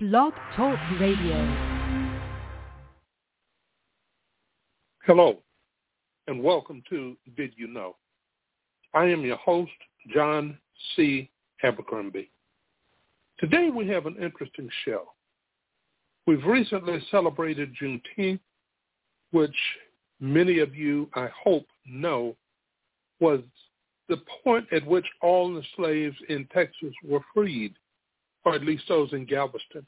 Blog Talk Radio. Hello, and welcome to Did You Know? I am your host, John C. Abercrombie. Today we have an interesting show. We've recently celebrated Juneteenth, which many of you, I hope, know was the point at which all the slaves in Texas were freed, or at least those in Galveston.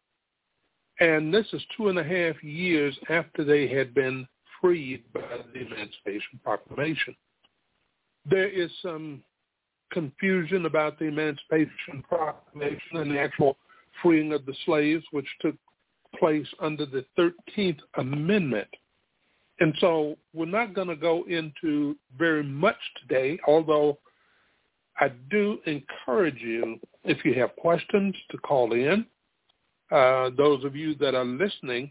And this is 2.5 years after they had been freed by the Emancipation Proclamation. There is some confusion about the Emancipation Proclamation and the actual freeing of the slaves, which took place under the 13th Amendment. And so we're not going to go into very much today, although I do encourage you, if you have questions, to call in. Those of you that are listening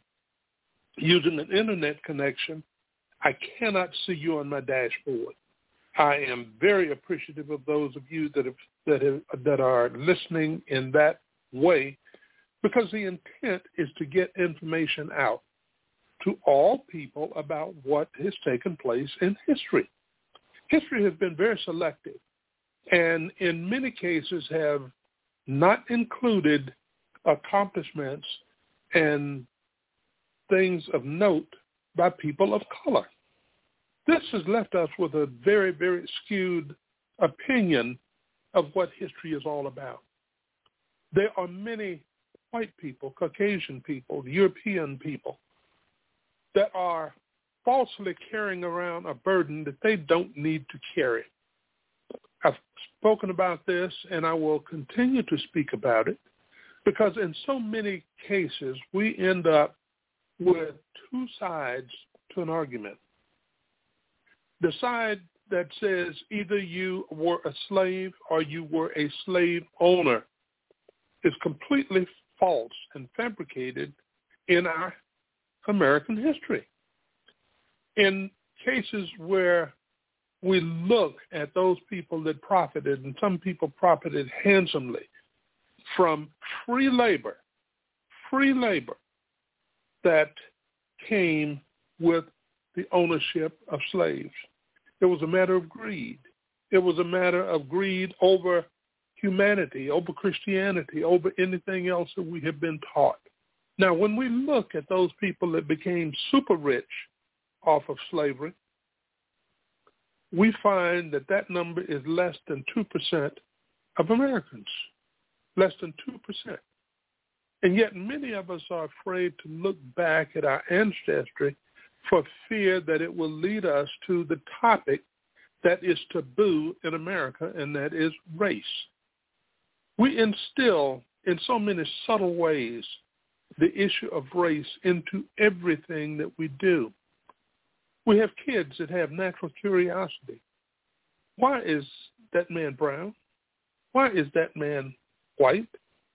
using an internet connection, I cannot see you on my dashboard. I am very appreciative of those of you that are listening in that way, because the intent is to get information out to all people about what has taken place in history. History has been very selective, and in many cases have not included accomplishments and things of note by people of color. This has left us with a very, very skewed opinion of what history is all about. There are many white people, Caucasian people, European people that are falsely carrying around a burden that they don't need to carry. I've spoken about this, and I will continue to speak about it, because in so many cases we end up with two sides to an argument. The side that says either you were a slave or you were a slave owner is completely false and fabricated in our American history. In cases where we look at those people that profited, and some people profited handsomely from free labor that came with the ownership of slaves. It was a matter of greed. It was a matter of greed over humanity, over Christianity, over anything else that we have been taught. Now, when we look at those people that became super rich off of slavery, we find that that number is less than 2% of Americans, less than 2%. And yet many of us are afraid to look back at our ancestry for fear that it will lead us to the topic that is taboo in America, and that is race. We instill in so many subtle ways the issue of race into everything that we do. We have kids that have natural curiosity. Why is that man brown? Why is that man white?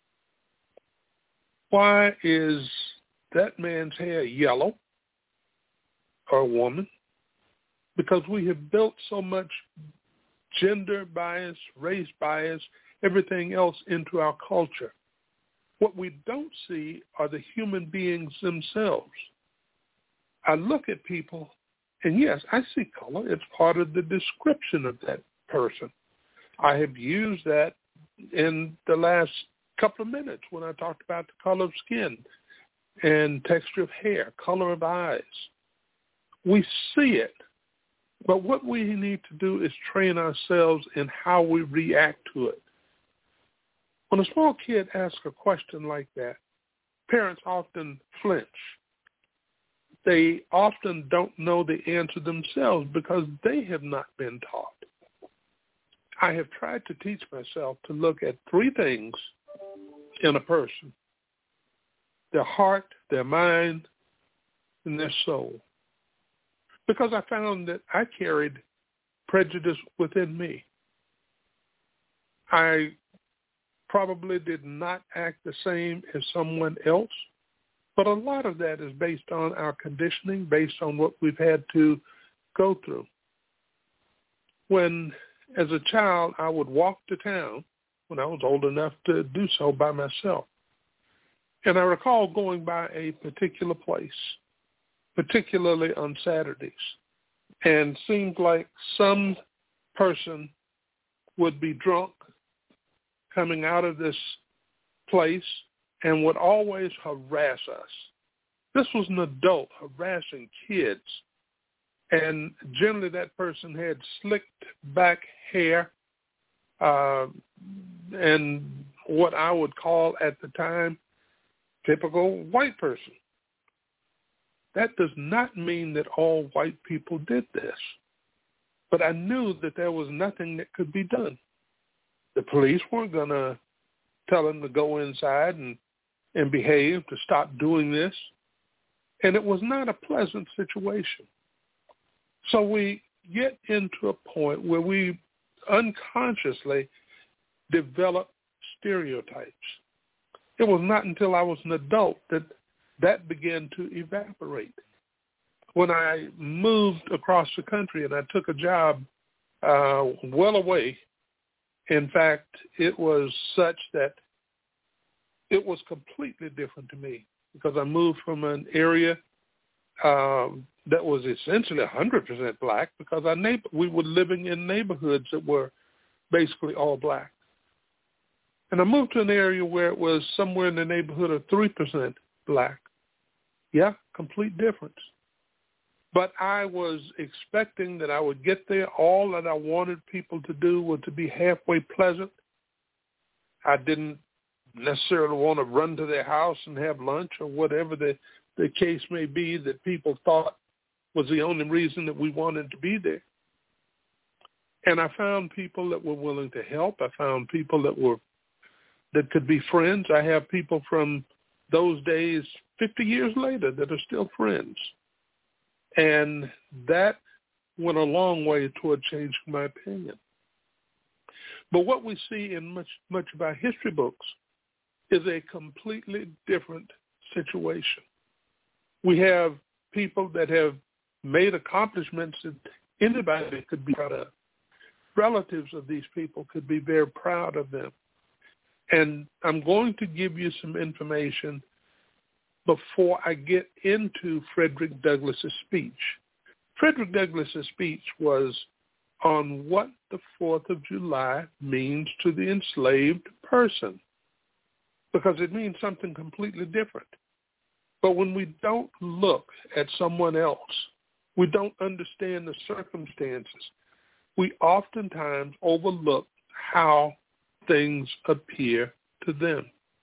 Why is that man's hair yellow, or a woman? Because we have built so much gender bias, race bias, everything else into our culture. What we don't see are the human beings themselves. I look at people, and yes, I see color. It's part of the description of that person. I have used that in the last couple of minutes when I talked about the color of skin and texture of hair, color of eyes. We see it, but what we need to do is train ourselves in how we react to it. When a small kid asks a question like that, parents often flinch. They often don't know the answer themselves because they have not been taught. I have tried to teach myself to look at three things in a person: their heart, their mind, and their soul. Because I found that I carried prejudice within me. I probably did not act the same as someone else, but a lot of that is based on our conditioning, based on what we've had to go through. When, as a child, I would walk to town when I was old enough to do so by myself, And I recall going by a particular place, particularly on Saturdays, and seemed like some person would be drunk coming out of this place and would always harass us. This was an adult harassing kids. And generally that person had slicked back hair and what I would call at the time typical white person. That does not mean that all white people did this. But I knew that there was nothing that could be done. The police weren't going to tell him to go inside and behave, to stop doing this. And it was not a pleasant situation. So we get into a point where we unconsciously develop stereotypes. It was not until I was an adult that began to evaporate. When I moved across the country and I took a job well away, in fact, it was such that it was completely different to me because I moved from an area that was essentially 100% black because we were living in neighborhoods that were basically all black. And I moved to an area where it was somewhere in the neighborhood of 3% black. Yeah, complete difference. But I was expecting that I would get there. All that I wanted people to do was to be halfway pleasant. I didn't necessarily want to run to their house and have lunch or whatever the case may be that people thought was the only reason that we wanted to be there. And I found people that were willing to help. I found people that could be friends. I have people from those days 50 years later that are still friends. And that went a long way toward changing my opinion. But what we see in much of our history books is a completely different situation. We have people that have made accomplishments that anybody could be proud of. Relatives of these people could be very proud of them. And I'm going to give you some information before I get into Frederick Douglass's speech. Frederick Douglass's speech was on what the 4th of July means to the enslaved person, because it means something completely different. But when we don't look at someone else, we don't understand the circumstances, we oftentimes overlook how things appear to them.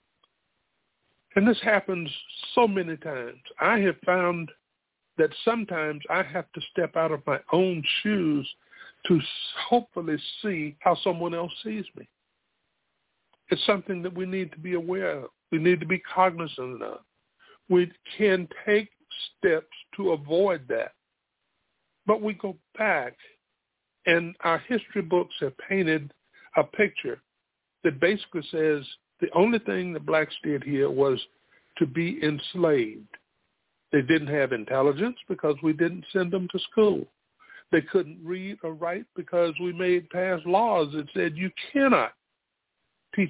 And this happens so many times. I have found that sometimes I have to step out of my own shoes to hopefully see how someone else sees me. It's something that we need to be aware of. We need to be cognizant of. We can take steps to avoid that. But we go back, and our history books have painted a picture that basically says the only thing the blacks did here was to be enslaved. They didn't have intelligence because we didn't send them to school. They couldn't read or write because we passed laws that said you cannot teach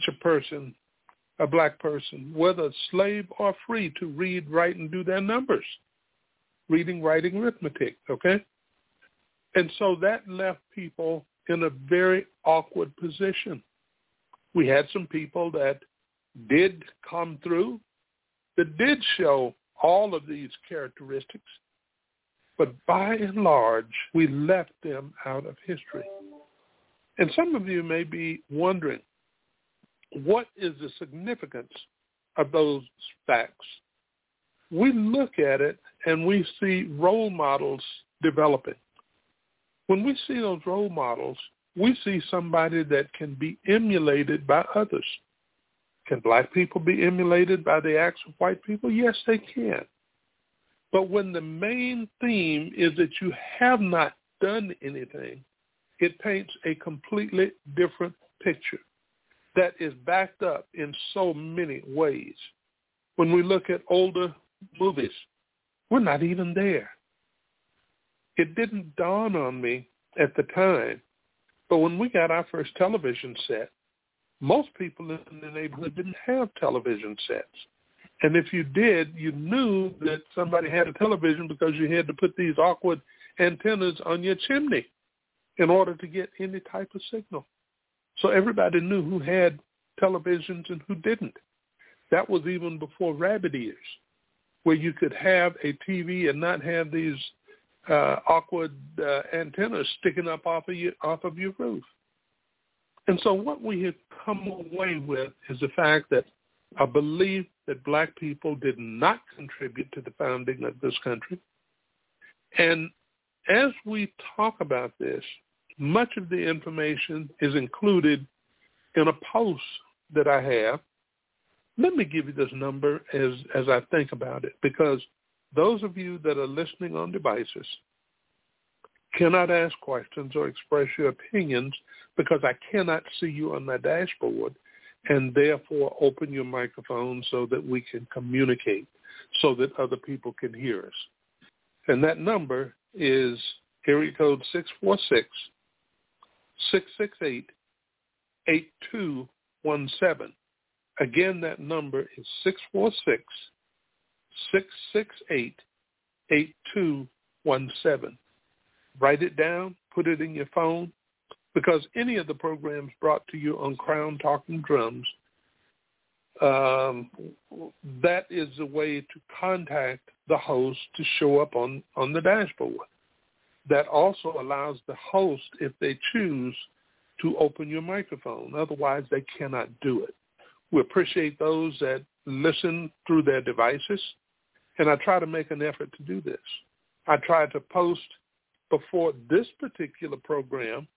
a black person, whether slave or free, to read, write, and do their numbers. Reading, writing, arithmetic, okay? And so that left people in a very awkward position. We had some people that did come through, that did show all of these characteristics, but by and large, we left them out of history. And some of you may be wondering, what is the significance of those facts? We look at it and we see role models developing. When we see those role models, we see somebody that can be emulated by others. Can black people be emulated by the acts of white people? Yes, they can. But when the main theme is that you have not done anything, it paints a completely different picture that is backed up in so many ways. When we look at older movies, we're not even there. It didn't dawn on me at the time, but when we got our first television set, most people in the neighborhood didn't have television sets. And if you did, you knew that somebody had a television because you had to put these awkward antennas on your chimney in order to get any type of signal. So everybody knew who had televisions and who didn't. That was even before rabbit ears, where you could have a TV and not have these awkward antennas sticking up off of your roof. And so what we have come away with is the fact that a belief that black people did not contribute to the founding of this country. And as we talk about this, much of the information is included in a post that I have. Let me give you this number as I think about it, because those of you that are listening on devices cannot ask questions or express your opinions because I cannot see you on my dashboard, and therefore open your microphone so that we can communicate, so that other people can hear us. And that number is area code 646-668-8217. Again, that number is 646-668-8217. Write it down, put it in your phone, because any of the programs brought to you on Crown Talking Drums, that is a way to contact the host to show up on the dashboard. That also allows the host, if they choose, to open your microphone. Otherwise, they cannot do it. We appreciate those that listen through their devices, and I try to make an effort to do this. I try to post before this particular program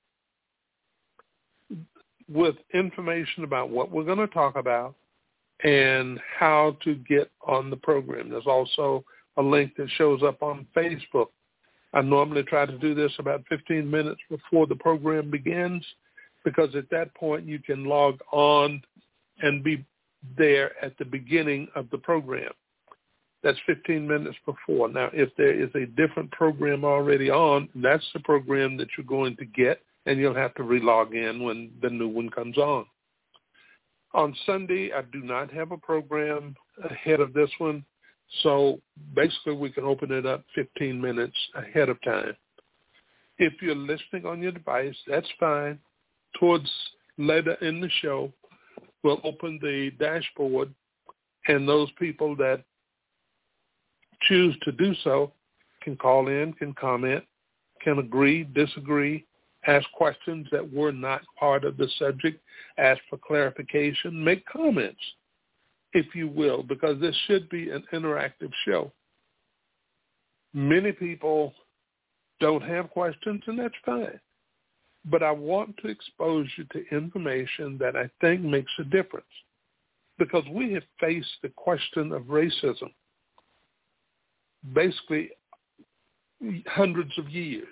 with information about what we're going to talk about and how to get on the program. There's also a link that shows up on Facebook. I normally try to do this about 15 minutes before the program begins, because at that point you can log on and be there at the beginning of the program. That's 15 minutes before. Now, if there is a different program already on, that's the program that you're going to get, and you'll have to re-log in when the new one comes on. On Sunday, I do not have a program ahead of this one, so basically we can open it up 15 minutes ahead of time. If you're listening on your device, that's fine. Towards later in the show, we'll open the dashboard, and those people that choose to do so can call in, can comment, can agree, disagree, ask questions that were not part of the subject, ask for clarification, make comments, if you will, because this should be an interactive show. Many people don't have questions, and that's fine. But I want to expose you to information that I think makes a difference, because we have faced the question of racism basically hundreds of years.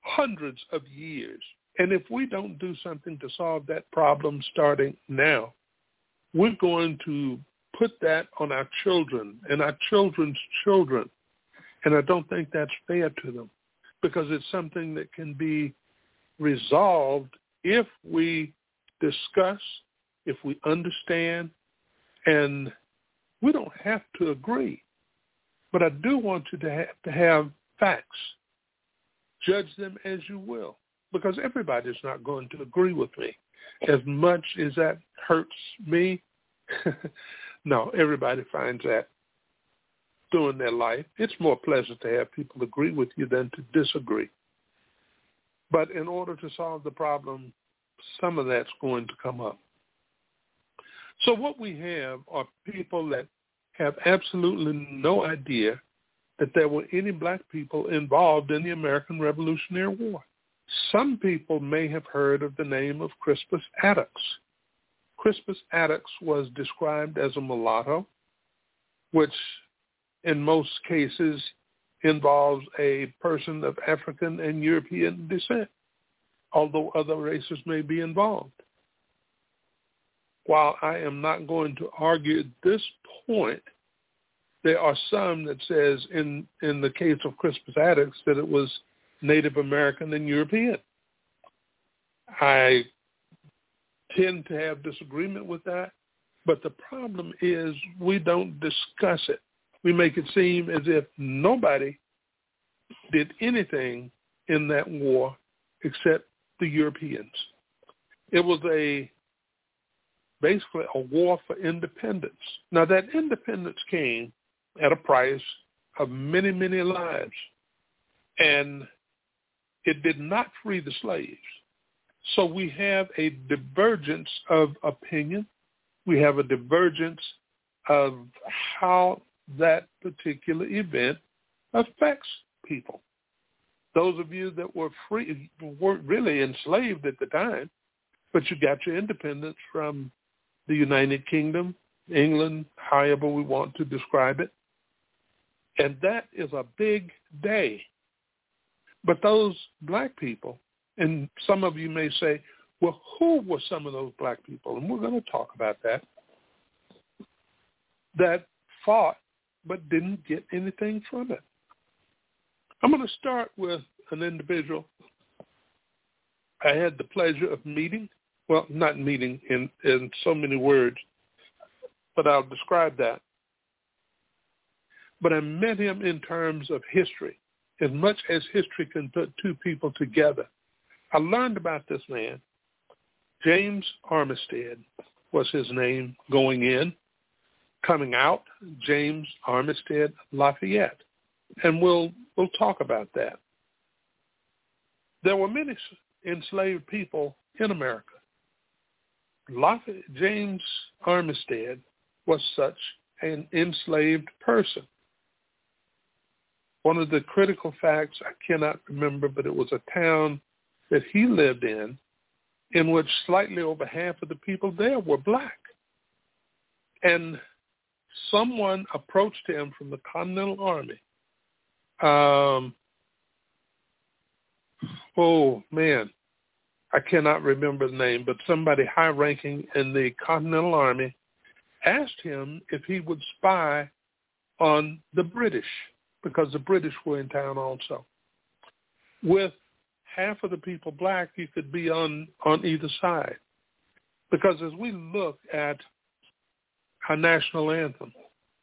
And if we don't do something to solve that problem starting now, we're going to put that on our children and our children's children. And I don't think that's fair to them, because it's something that can be resolved if we discuss, if we understand, and we don't have to agree. But I do want you to have facts. Judge them as you will, because everybody's not going to agree with me. As much as that hurts me, no, everybody finds that during their life. It's more pleasant to have people agree with you than to disagree. But in order to solve the problem, some of that's going to come up. So what we have are people that have absolutely no idea that there were any black people involved in the American Revolutionary War. Some people may have heard of the name of Crispus Attucks. Crispus Attucks was described as a mulatto, which in most cases involves a person of African and European descent, although other races may be involved. While I am not going to argue at this point, there are some that says in the case of Crispus Attucks that it was Native American and European. I tend to have disagreement with that, But the problem is we don't discuss it. We make it seem as if nobody did anything in that war except the Europeans. It was basically a war for independence. Now, that independence came at a price of many, many lives, and it did not free the slaves. So we have a divergence of opinion. We have a divergence of how that particular event affects people. Those of you that were free weren't really enslaved at the time, but you got your independence from the United Kingdom, England, however we want to describe it. And that is a big day. But those black people, and some of you may say, well, who were some of those black people? And we're going to talk about that fought but didn't get anything from it. I'm going to start with an individual I had the pleasure of meeting. Well, not meeting in so many words, but I'll describe that. But I met him in terms of history. As much as history can put two people together, I learned about this man. James Armistead was his name going in. Coming out, James Armistead Lafayette. And we'll talk about that. There were many enslaved people in America. James Armistead was such an enslaved person. One of the critical facts, I cannot remember, but it was a town that he lived in which slightly over half of the people there were black. And someone approached him from the Continental Army. I cannot remember the name, but somebody high-ranking in the Continental Army asked him if he would spy on the British, because the British were in town also. With half of the people black, you could be on either side. Because as we look at our national anthem,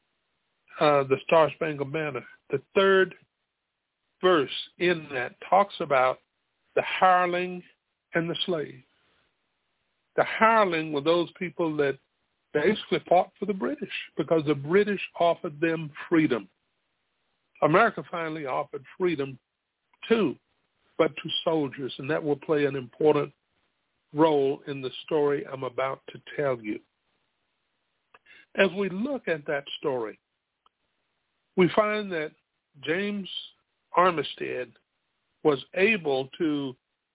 the Star-Spangled Banner, the third verse in that talks about the hireling and the slave. The hireling were those people that basically fought for the British because the British offered them freedom. America finally offered freedom too, but to soldiers, and that will play an important role in the story I'm about to tell you. As we look at that story, we find that James Armistead was able to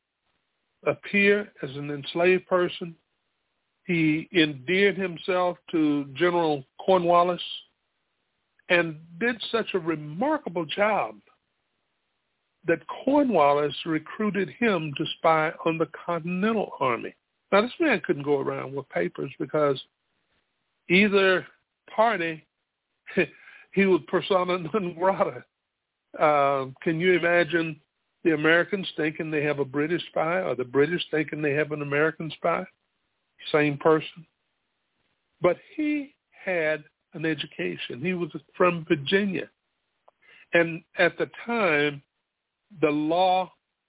appear as an enslaved person. He endeared himself to General Cornwallis and did such a remarkable job that Cornwallis recruited him to spy on the Continental Army. Now, this man couldn't go around with papers because either party, he was persona non grata. Can you imagine the Americans thinking they have a British spy or the British thinking they have an American spy? Same person. But he had an education. He was from Virginia. And at the time, the law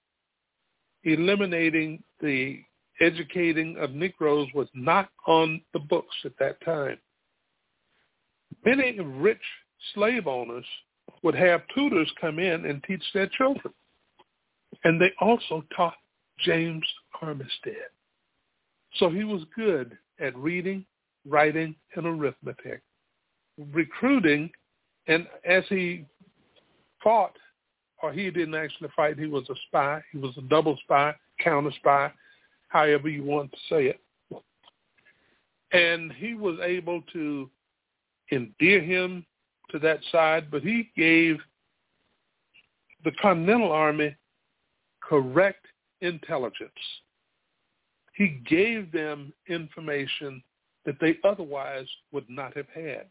eliminating the educating of Negroes was not on the books at that time. Many rich slave owners would have tutors come in and teach their children. And they also taught James Armistead. So he was good at reading, writing, and arithmetic, recruiting, and as he fought, or he didn't actually fight, he was a spy. He was a double spy, counter spy, however you want to say it. And he was able to endear him to that side, but he gave the Continental Army correct intelligence. He gave them information that they otherwise would not have had.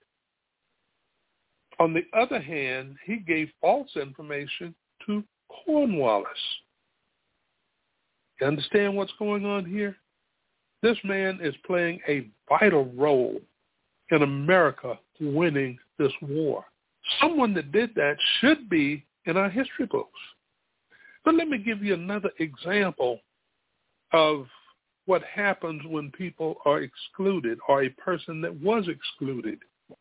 On the other hand, he gave false information to Cornwallis. You understand what's going on here? This man is playing a vital role in America winning this war. Someone that did that should be in our history books. But let me give you another example of what happens when people are excluded, or a person that was excluded.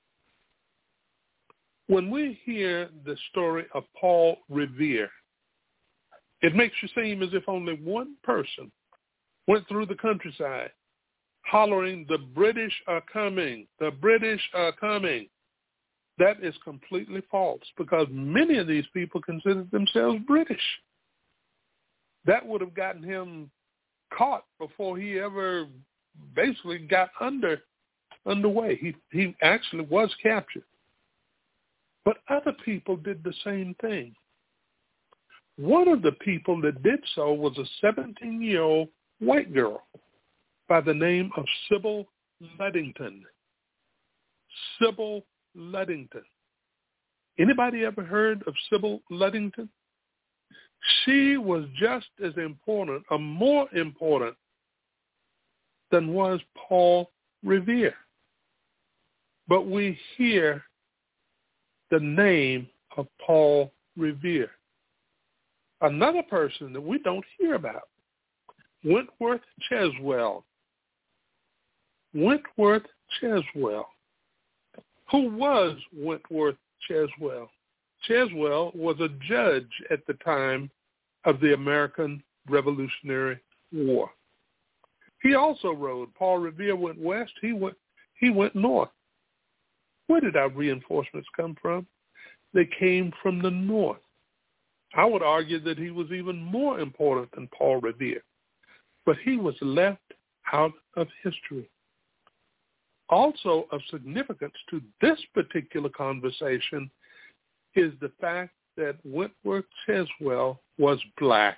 When we hear the story of Paul Revere, it makes you seem as if only one person went through the countryside hollering, "The British are coming, the British are coming." That is completely false, because many of these people considered themselves British. That would have gotten him caught before he ever basically got underway. He actually was captured. But other people did the same thing. One of the people that did so was a 17-year-old white girl by the name of Sybil Ludington. Sybil Ludington. Anybody ever heard of Sybil Ludington? She was just as important, or more important, than was Paul Revere. But we hear the name of Paul Revere. Another person that we don't hear about, Wentworth Cheswell. Wentworth Cheswell. Who was Wentworth Cheswell? Cheswell was a judge at the time of the American Revolutionary War. He also rode. Paul Revere went west. He went north. Where did our reinforcements come from? They came from the north. I would argue that he was even more important than Paul Revere, but he was left out of history. Also of significance to this particular conversation is the fact that Wentworth Cheswell was black.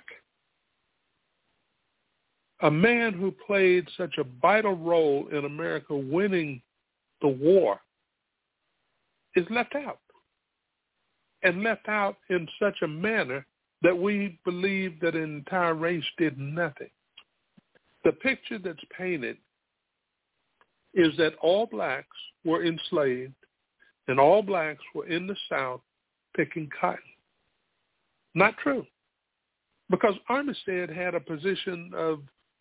A man who played such a vital role in America winning the war is left out, and left out in such a manner that we believe that an entire race did nothing. The picture that's painted is that all blacks were enslaved and all blacks were in the South picking cotton. Not true, because Armistead had a position of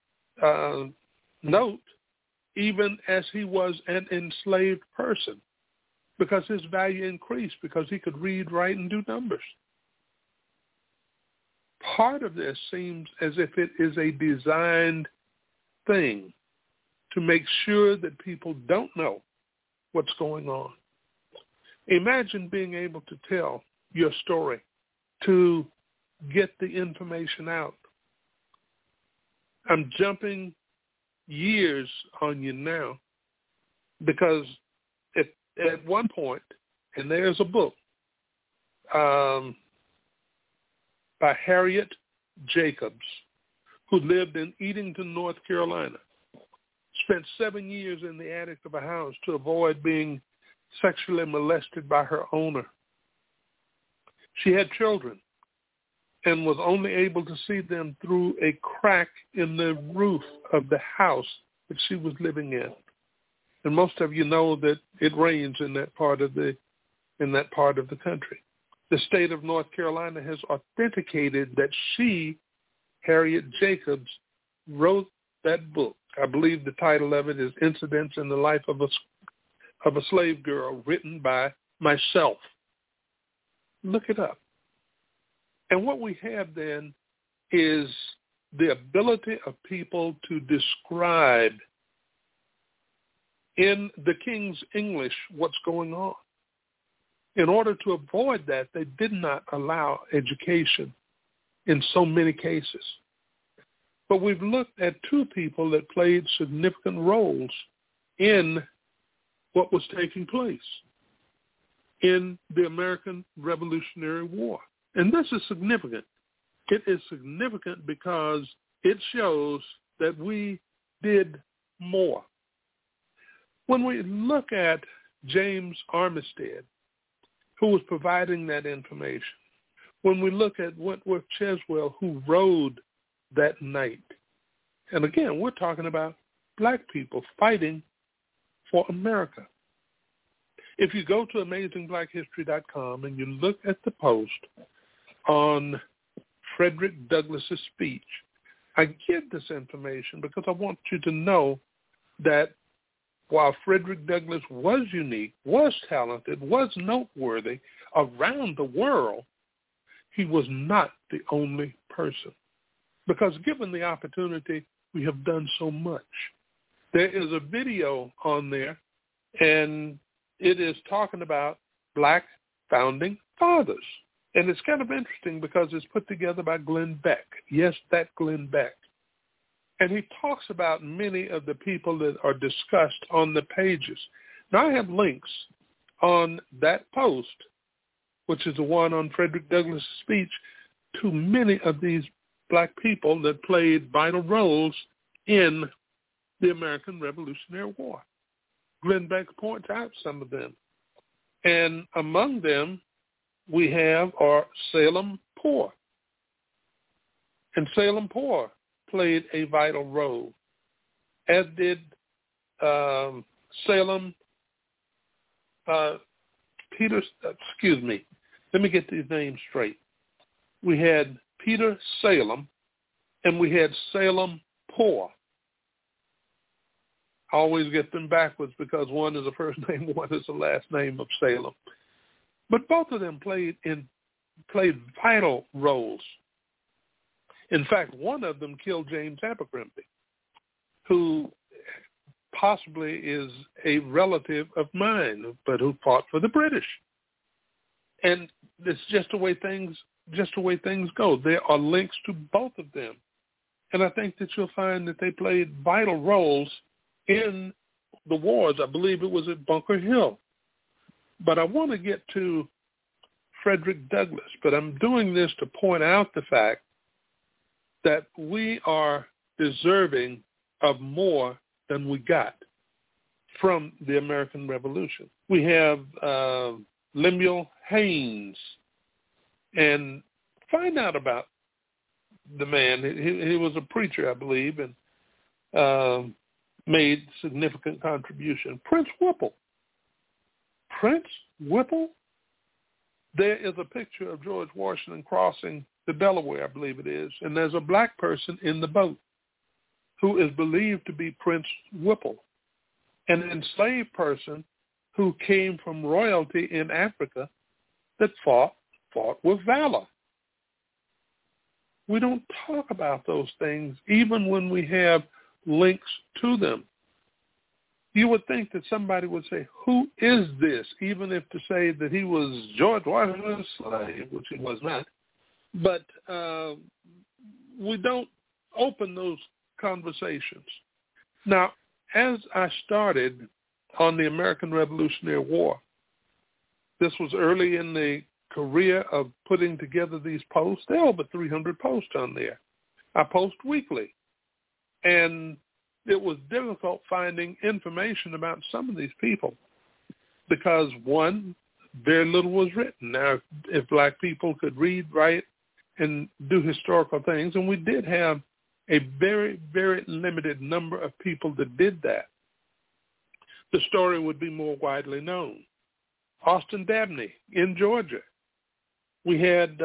note even as he was an enslaved person, because his value increased because he could read, write, and do numbers. Part of this seems as if it is a designed thing to make sure that people don't know what's going on. Imagine being able to tell your story, to get the information out. I'm jumping years on you now because at one point, and there's a book by Harriet Jacobs, who lived in Edenton, North Carolina, spent 7 years in the attic of a house to avoid being sexually molested by her owner. She had children and was only able to see them through a crack in the roof of the house that she was living in. And most of you know that it rains in that part of the country. The state of North Carolina has authenticated that she, Harriet Jacobs, wrote that book. I believe the title of it is Incidents in the Life of a Slave Girl, written by myself. Look it up. And what we have then is the ability of people to describe in the King's English what's going on. In order to avoid that, they did not allow education in so many cases. But we've looked at two people that played significant roles in what was taking place in the American Revolutionary War. And this is significant. It is significant because it shows that we did more. When we look at James Armistead, who was providing that information, when we look at Wentworth Cheswell, who rode that night, and again, we're talking about black people fighting for America. If you go to AmazingBlackHistory.com and you look at the post on Frederick Douglass's speech, I give this information because I want you to know that while Frederick Douglass was unique, was talented, was noteworthy around the world, he was not the only person. Because given the opportunity, we have done so much. There is a video on there, and it is talking about Black founding fathers. And it's kind of interesting because it's put together by Glenn Beck. Yes, that Glenn Beck. And he talks about many of the people that are discussed on the pages. Now, I have links on that post, which is the one on Frederick Douglass' speech, to many of these Black people that played vital roles in the American Revolutionary War. Glenn Beck points out some of them. And among them, we have our Salem Poor. And Salem Poor played a vital role, as did Salem, Peter, let me get these names straight. We had Peter Salem, and we had Salem Poor. I always get them backwards because one is the first name, one is the last name of Salem. But both of them played vital roles. In fact, one of them killed James Abercrombie, who possibly is a relative of mine, but who fought for the British. And it's just the way things go. There are links to both of them. And I think that you'll find that they played vital roles in the wars. I believe it was at Bunker Hill. But I want to get to Frederick Douglass, but I'm doing this to point out the fact that we are deserving of more than we got from the American Revolution. We have Lemuel Haynes, and find out about the man. He was a preacher, I believe, and made significant contribution. Prince Whipple. Prince Whipple? There is a picture of George Washington crossing the Delaware, I believe it is, and there's a Black person in the boat who is believed to be Prince Whipple, an enslaved person who came from royalty in Africa that fought with valor. We don't talk about those things even when we have links to them. You would think that somebody would say, who is this? Even if to say that he was George Washington's slave, which he was not. But we don't open those conversations. Now, as I started on the American Revolutionary War, this was early in the career of putting together these posts. There are over 300 posts on there. I post weekly. And it was difficult finding information about some of these people because, one, very little was written. Now, if Black people could read, write, and do historical things, and we did have a very, very limited number of people that did that, the story would be more widely known. Austin Dabney in Georgia. We had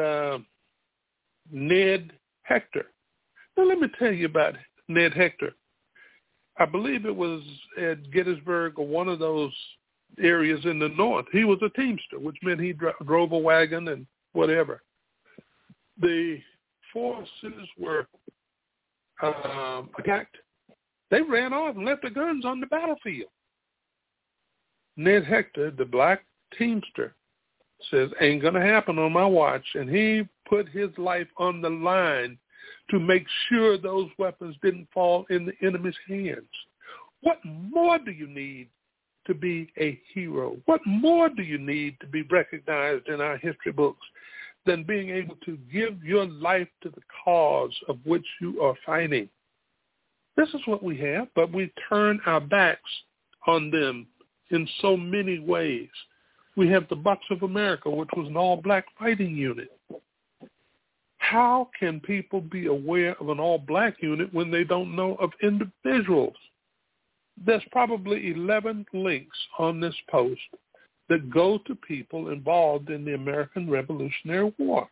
Ned Hector. Now, let me tell you about Ned Hector. I believe it was at Gettysburg or one of those areas in the north. He was a teamster, which meant he drove a wagon and whatever. The forces were attacked. They ran off and left the guns on the battlefield. Ned Hector, the Black teamster, says, ain't going to happen on my watch. And he put his life on the line to make sure those weapons didn't fall in the enemy's hands. What more do you need to be a hero? What more do you need to be recognized in our history books than being able to give your life to the cause of which you are fighting? This is what we have, but we turn our backs on them in so many ways. We have the Bucks of America, which was an all-Black fighting unit. How can people be aware of an all-Black unit when they don't know of individuals? There's probably 11 links on this post that go to people involved in the American Revolutionary War.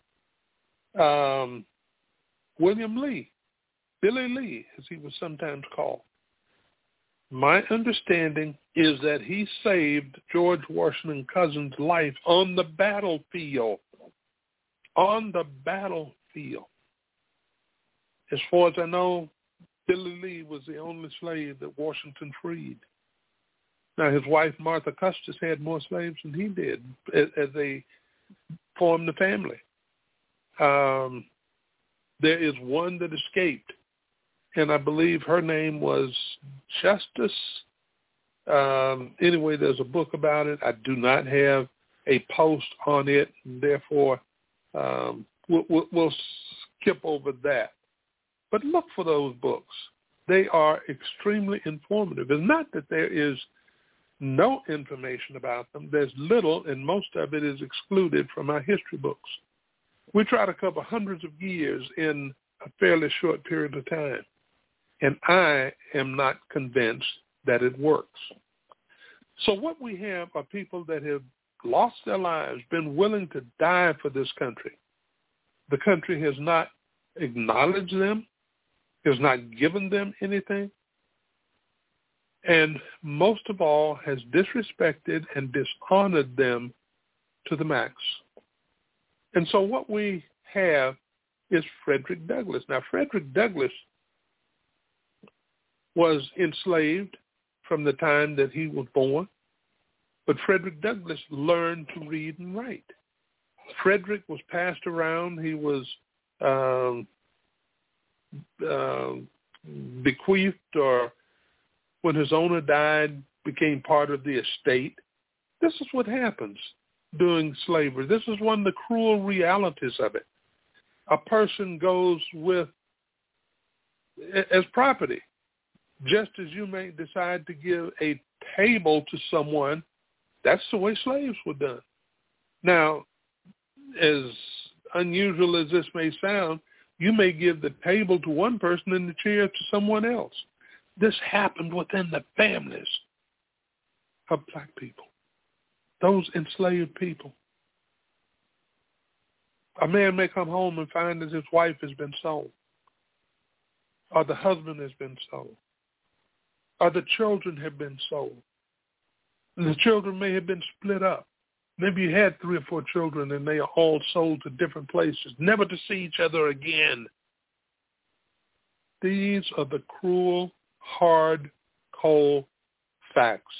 William Lee, Billy Lee, as he was sometimes called. My understanding is that he saved George Washington Cousins' life on the battlefield. On the battlefield. As far as I know, Billy Lee was the only slave that Washington freed. Now, his wife, Martha Custis, had more slaves than he did as they formed the family. There is one that escaped, and I believe her name was Justice. Anyway, there's a book about it. I do not have a post on it, and therefore we'll skip over that. But look for those books. They are extremely informative. It's not that there is no information about them. There's little, and most of it is excluded from our history books. We try to cover hundreds of years in a fairly short period of time, and I am not convinced that it works. So what we have are people that have lost their lives, been willing to die for this country. The country has not acknowledged them, has not given them anything, and most of all has disrespected and dishonored them to the max. And so what we have is Frederick Douglass. Now, Frederick Douglass was enslaved from the time that he was born, but Frederick Douglass learned to read and write. Frederick was passed around. He was bequeathed, or when his owner died, became part of the estate. This is what happens during slavery. This is one of the cruel realities of it. A person goes with as property, just as you may decide to give a table to someone. That's the way slaves were done. Now, as unusual as this may sound, you may give the table to one person and the chair to someone else. This happened within the families of black people, those enslaved people. A man may come home and find that his wife has been sold, or the husband has been sold, or the children have been sold. And the children may have been split up. Maybe you had 3 or 4 children and they are all sold to different places, never to see each other again. These are the cruel, hard, cold facts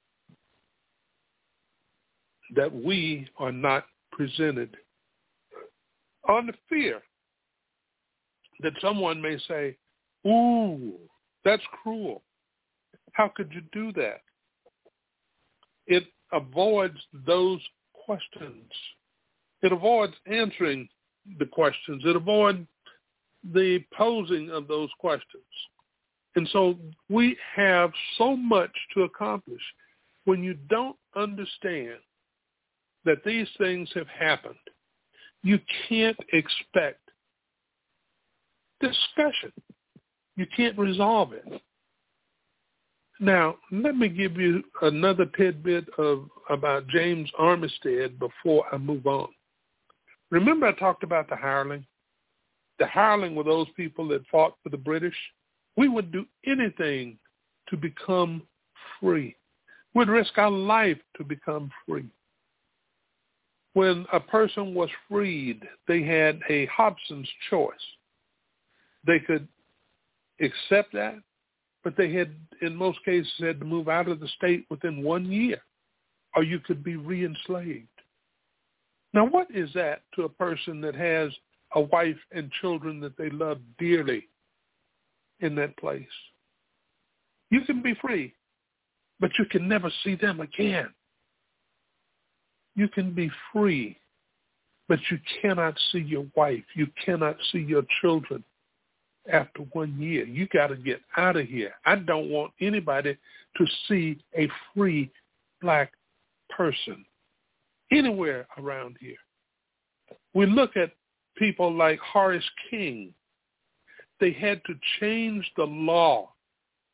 that we are not presented. On the fear that someone may say, ooh, that's cruel. How could you do that? It avoids those questions. It avoids answering the questions. It avoids the posing of those questions. And so we have so much to accomplish. When you don't understand that these things have happened, you can't expect discussion. You can't resolve it. Now, let me give you another tidbit about James Armistead before I move on. Remember I talked about the hireling? The hireling were those people that fought for the British. We would do anything to become free. We'd risk our life to become free. When a person was freed, they had a Hobson's choice. They could accept that, but they had, in most cases, had to move out of the state within 1 year, or you could be re-enslaved. Now, what is that to a person that has a wife and children that they love dearly in that place? You can be free, but you can never see them again. You can be free, but you cannot see your wife. You cannot see your children after 1 year. You got to get out of here. I don't want anybody to see a free black person anywhere around here. We look at people like Horace King. They had to change the law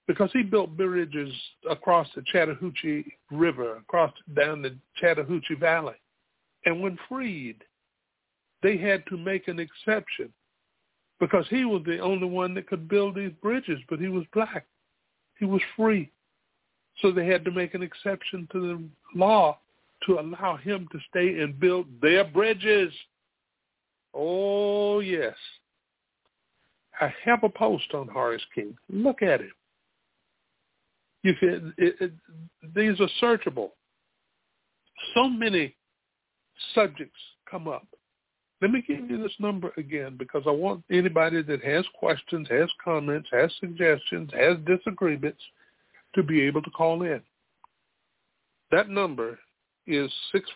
because he built bridges across the Chattahoochee River, down the Chattahoochee Valley. And when freed, they had to make an exception because he was the only one that could build these bridges, but he was black. He was free. So they had to make an exception to the law to allow him to stay and build their bridges. Oh, yes. I have a post on Horace King. Look at him. You can. These are searchable. So many subjects come up. Let me give you this number again because I want anybody that has questions, has comments, has suggestions, has disagreements to be able to call in. That number is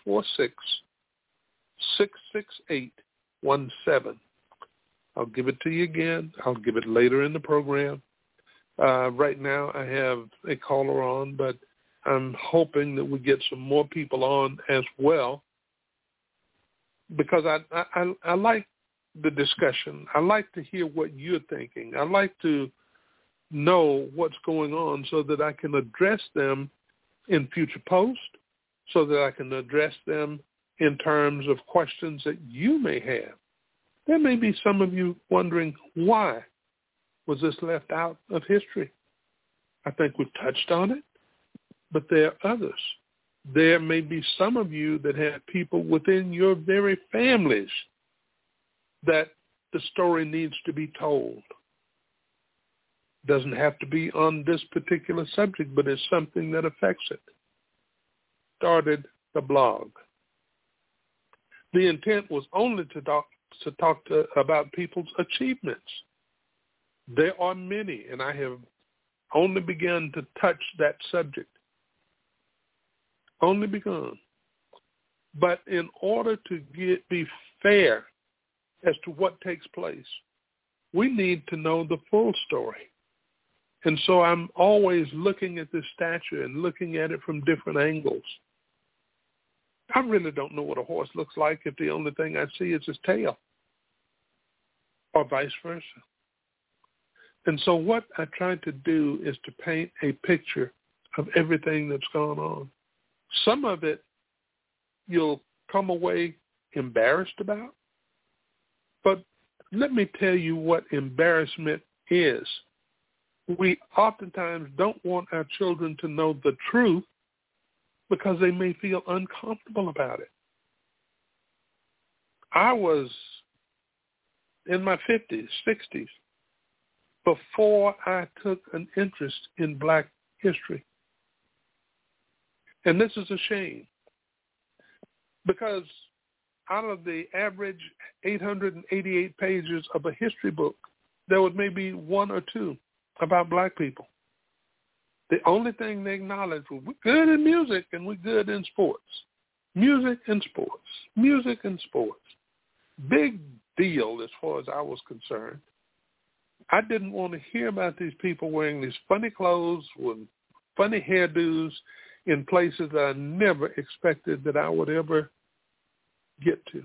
646-668-17. I'll give it to you again. I'll give it later in the program. Right now I have a caller on, but I'm hoping that we get some more people on as well because I like the discussion. I like to hear what you're thinking. I like to know what's going on so that I can address them in future posts, so that I can address them in terms of questions that you may have. There may be some of you wondering, why was this left out of history? I think we've touched on it, but there are others. There may be some of you that have people within your very families that the story needs to be told. Doesn't have to be on this particular subject, but it's something that affects it. Started the blog. The intent was only to talk about people's achievements. There are many, and I have only begun to touch that subject. Only begun. But in order to be fair as to what takes place, we need to know the full story. And so I'm always looking at this statue and looking at it from different angles. I really don't know what a horse looks like if the only thing I see is his tail, or vice versa. And so what I tried to do is to paint a picture of everything that's gone on. Some of it you'll come away embarrassed about, but let me tell you what embarrassment is. We oftentimes don't want our children to know the truth because they may feel uncomfortable about it. I was in my 50s, 60s, before I took an interest in black history. And this is a shame because out of the average 888 pages of a history book, there was maybe one or two about black people. The only thing they acknowledged was we're good in music and we're good in sports. Music and sports. Music and sports. Big deal as far as I was concerned. I didn't want to hear about these people wearing these funny clothes with funny hairdos in places that I never expected that I would ever get to.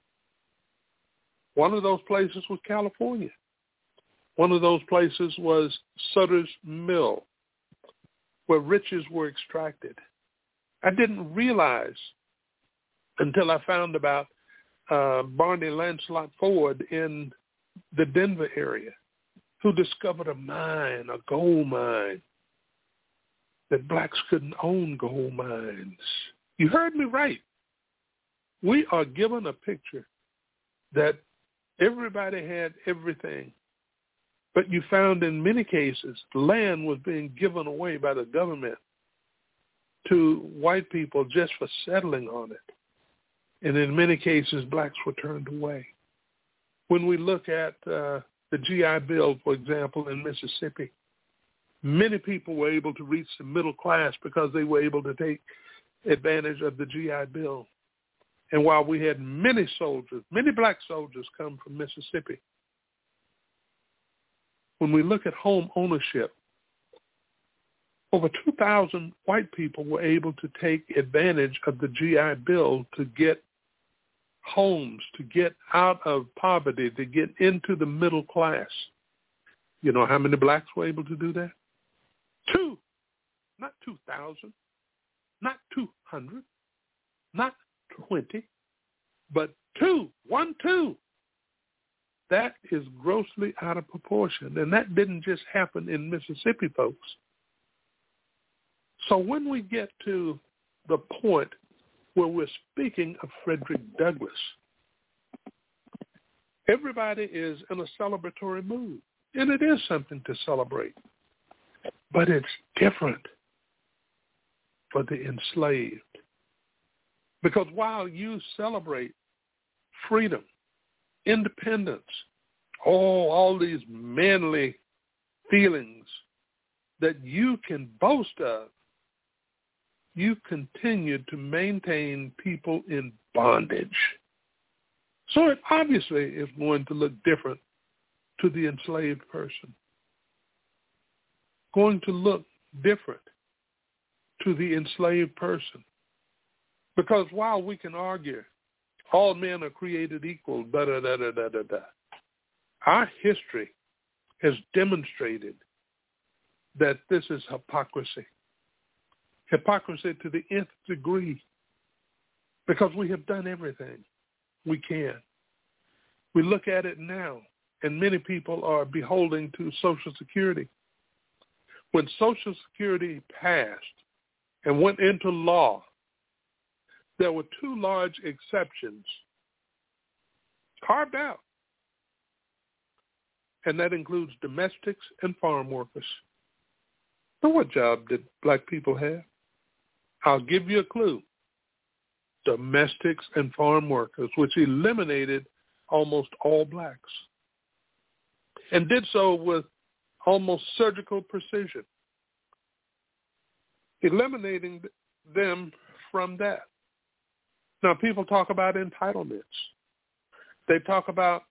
One of those places was California. One of those places was Sutter's Mill, where riches were extracted. I didn't realize until I found about Barney Lancelot Ford in the Denver area, who discovered a mine, a gold mine, that blacks couldn't own gold mines. You heard me right. We are given a picture that everybody had everything, but you found in many cases land was being given away by the government to white people just for settling on it. And in many cases, blacks were turned away. When we look at the GI Bill, for example, in Mississippi, many people were able to reach the middle class because they were able to take advantage of the GI Bill. And while we had many soldiers, many black soldiers come from Mississippi, when we look at home ownership, over 2,000 white people were able to take advantage of the GI Bill to get homes, to get out of poverty, to get into the middle class. You know how many blacks were able to do that? 2, not 2,000, not 200, not 20, but 2, 1, 2. That is grossly out of proportion. And that didn't just happen in Mississippi, folks. So when we get to the point where we're speaking of Frederick Douglass, everybody is in a celebratory mood. And it is something to celebrate. But it's different for the enslaved. Because while you celebrate freedom, independence, all these manly feelings that you can boast of, you continue to maintain people in bondage. So it obviously is going to look different to the enslaved person. Going to look different to the enslaved person. Because while we can argue all men are created equal, our history has demonstrated that this is hypocrisy. Hypocrisy to the nth degree, because we have done everything we can. We look at it now, and many people are beholding to Social Security. When Social Security passed and went into law, there were 2 large exceptions carved out, and that includes domestics and farm workers. Now, what job did black people have? I'll give you a clue. Domestics and farm workers, which eliminated almost all blacks, and did so with almost surgical precision, eliminating them from that. Now, people talk about entitlements. They talk about,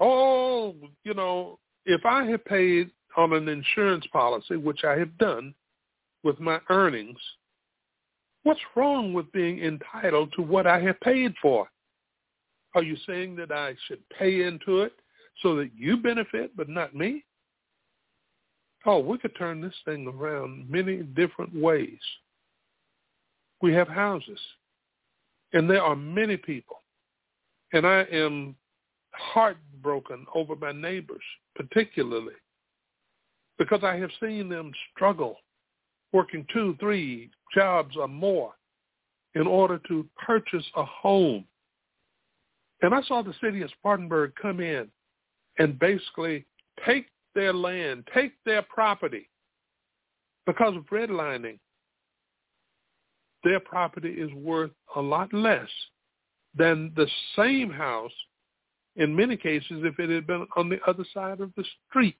if I have paid on an insurance policy, which I have done with my earnings, what's wrong with being entitled to what I have paid for? Are you saying that I should pay into it so that you benefit but not me? Oh, we could turn this thing around many different ways. We have houses, and there are many people, and I am heartbroken over my neighbors, particularly, because I have seen them struggle, working 2, 3 jobs or more in order to purchase a home. And I saw the city of Spartanburg come in and basically take their land, take their property. Because of redlining, their property is worth a lot less than the same house, in many cases, if it had been on the other side of the street.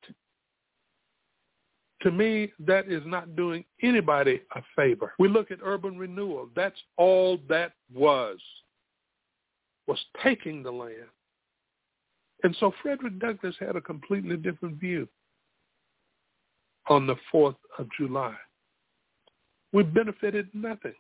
To me, that is not doing anybody a favor. We look at urban renewal. That's all that was taking the land. And so Frederick Douglass had a completely different view on the 4th of July. We benefited nothing.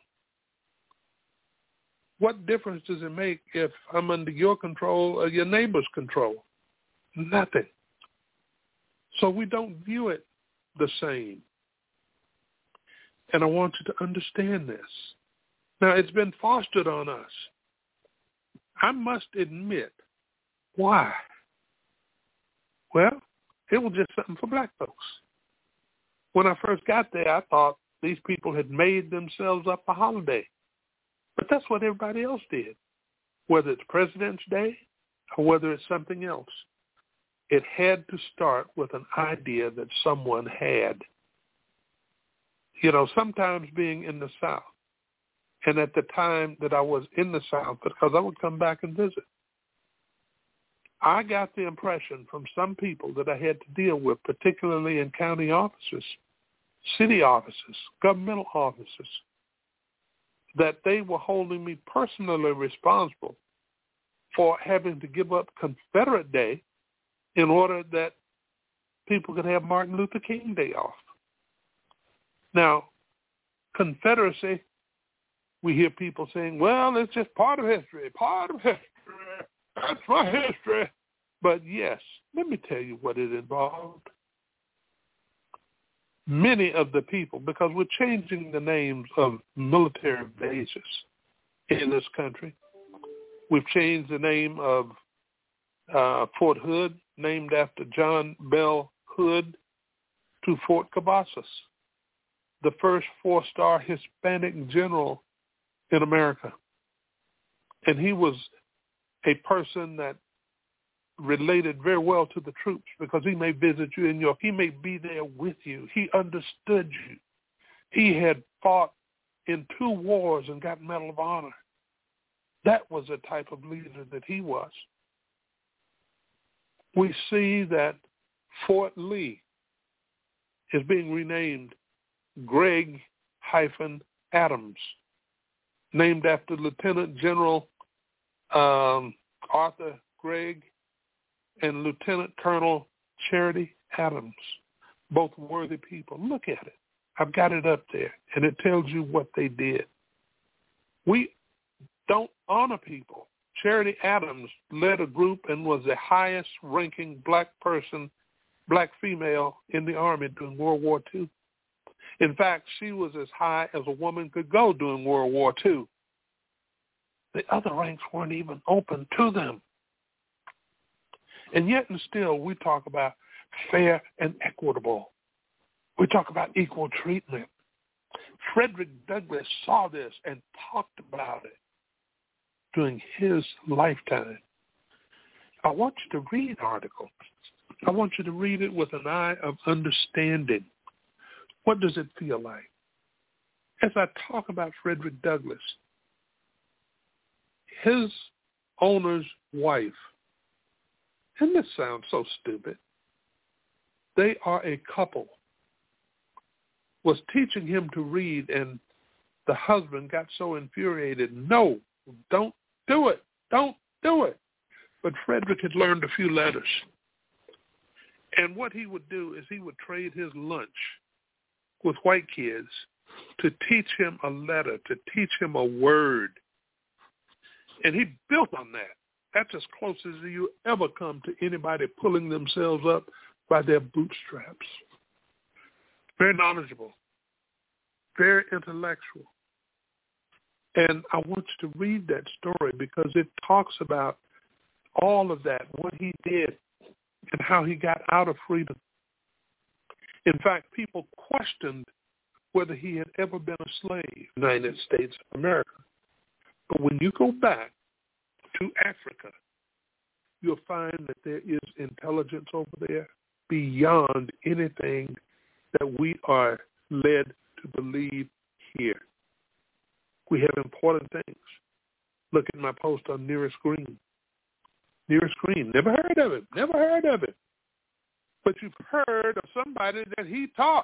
What difference does it make if I'm under your control or your neighbor's control? Nothing. So we don't view it the same. And I want you to understand this. Now, it's been fostered on us. I must admit, why? Well, it was just something for black folks. When I first got there, I thought these people had made themselves up a holiday. But that's what everybody else did, whether it's President's Day or whether it's something else. It had to start with an idea that someone had. Sometimes being in the South, and at the time that I was in the South, because I would come back and visit, I got the impression from some people that I had to deal with, particularly in county offices, city offices, governmental offices, that they were holding me personally responsible for having to give up Confederate Day in order that people could have Martin Luther King Day off. Now, Confederacy, we hear people saying, well, it's just part of history. That's my history. But yes, let me tell you what it involved. many of the people, because we're changing the names of military bases in this country. We've changed the name of Fort Hood, named after John Bell Hood, to Fort Cavazos, the first four-star Hispanic general in America. And he was a person that related very well to the troops, because he may visit you in York. He may be there with you. He understood you. He had fought in 2 wars and got Medal of Honor. That was the type of leader that he was. We see that Fort Lee is being renamed Gregg-Adams, named after Lieutenant General Arthur Gregg and Lieutenant Colonel Charity Adams, both worthy people. Look at it. I've got it up there, and it tells you what they did. We don't honor people. Charity Adams led a group and was the highest-ranking black female in the Army during World War II. In fact, she was as high as a woman could go during World War II. The other ranks weren't even open to them. And yet and still, we talk about fair and equitable. We talk about equal treatment. Frederick Douglass saw this and talked about it during his lifetime. I want you to read the article. I want you to read it with an eye of understanding. What does it feel like? As I talk about Frederick Douglass, his owner's wife, and this sounds so stupid, they are a couple, was teaching him to read, and the husband got so infuriated, no, don't do it, don't do it. But Frederick had learned a few letters. And what he would do is he would trade his lunch with white kids to teach him a letter, to teach him a word. And he built on that. That's as close as you ever come to anybody pulling themselves up by their bootstraps. Very knowledgeable, very intellectual. And I want you to read that story because it talks about all of that, what he did and how he got out of freedom. In fact, people questioned whether he had ever been a slave in the United States of America. But when you go back to Africa, you'll find that there is intelligence over there beyond anything that we are led to believe here. We have important things. Look at my post on Nearest Green. Nearest Green, never heard of it, never heard of it. But you've heard of somebody that he taught.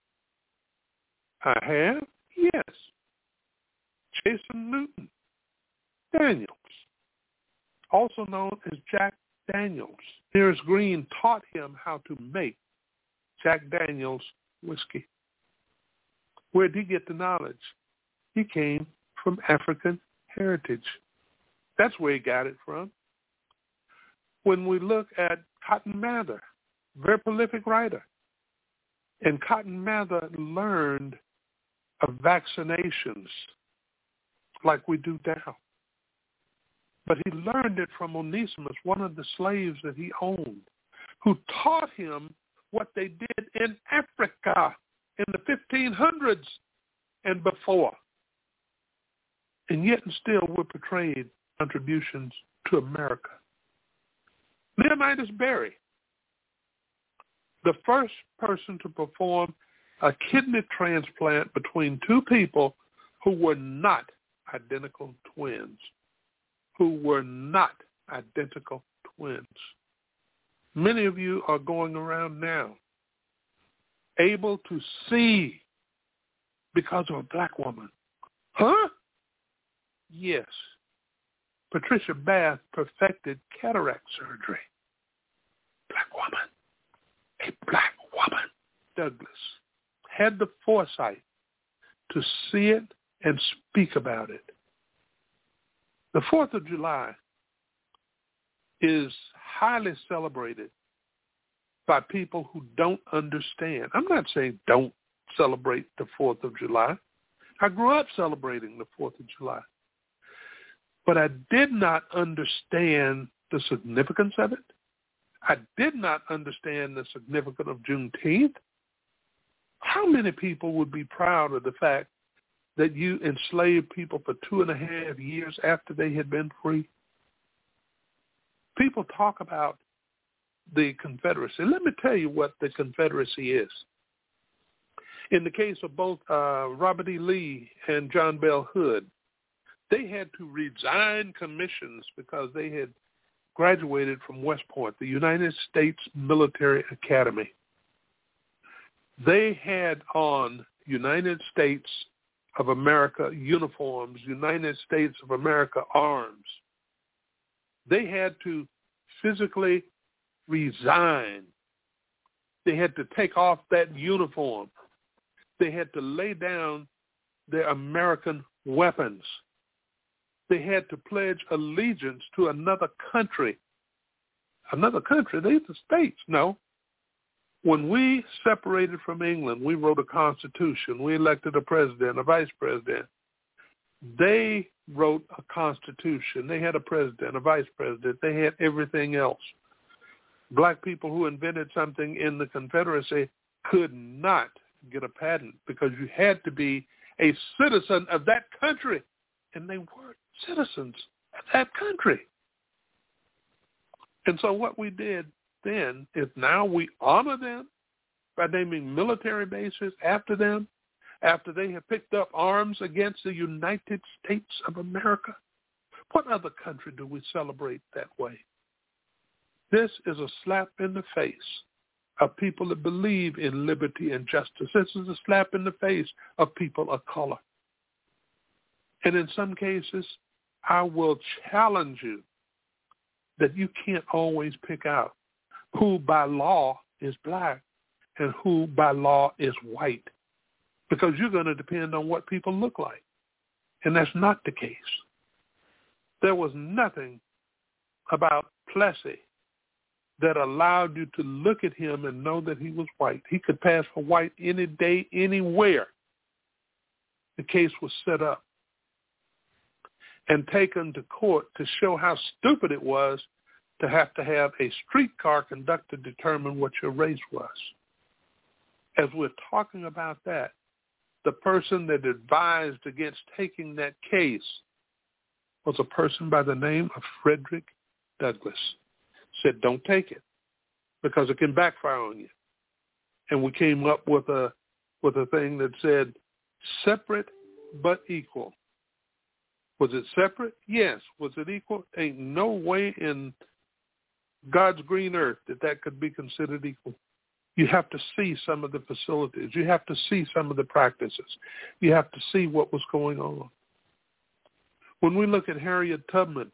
I have? Yes. Jason Newton Daniels, also known as Jack Daniels. Nearest Green taught him how to make Jack Daniels whiskey. Where did he get the knowledge? He came from African heritage. That's where he got it from. When we look at Cotton Mather, very prolific writer, and Cotton Mather learned of vaccinations like we do now. But he learned it from Onesimus, one of the slaves that he owned, who taught him what they did in Africa in the 1500s and before. And yet and still we're portrayed contributions to America. Leonidas Berry, the first person to perform a kidney transplant between two people who were not identical twins. Many of you are going around now able to see because of a black woman. Huh? Yes. Patricia Bath perfected cataract surgery. Black woman. A black woman. Douglass had the foresight to see it and speak about it. The 4th of July is highly celebrated by people who don't understand. I'm not saying don't celebrate the 4th of July. I grew up celebrating the 4th of July. But I did not understand the significance of it. I did not understand the significance of Juneteenth. How many people would be proud of the fact that you enslaved people for 2.5 years after they had been free? People talk about the Confederacy. Let me tell you what the Confederacy is. In the case of both Robert E. Lee and John Bell Hood, they had to resign commissions because they had graduated from West Point, the United States Military Academy. They had on United States of America uniforms, United States of America arms. They had to physically resign. They had to take off that uniform. They had to lay down their American weapons. They had to pledge allegiance to another country. Another country? They're the states. No. When we separated from England, we wrote a constitution. We elected a president, a vice president. They wrote a constitution. They had a president, a vice president. They had everything else. Black people who invented something in the Confederacy could not get a patent because you had to be a citizen of that country. And they weren't citizens of that country. And so what we did then is now we honor them by naming military bases after them, after they have picked up arms against the United States of America. What other country do we celebrate that way? This is a slap in the face of people that believe in liberty and justice. This is a slap in the face of people of color. And in some cases, I will challenge you that you can't always pick out who by law is black and who by law is white, because you're going to depend on what people look like. And that's not the case. There was nothing about Plessy that allowed you to look at him and know that he was white. He could pass for white any day, anywhere. The case was set up and taken to court to show how stupid it was to have a streetcar conductor determine what your race was. As we're talking about that, the person that advised against taking that case was a person by the name of Frederick Douglass. Said, don't take it because it can backfire on you. And we came up with a thing that said separate but equal. Was it separate? Yes. Was it equal? Ain't no way in God's green earth that could be considered equal. You have to see some of the facilities. You have to see some of the practices. You have to see what was going on. When we look at Harriet Tubman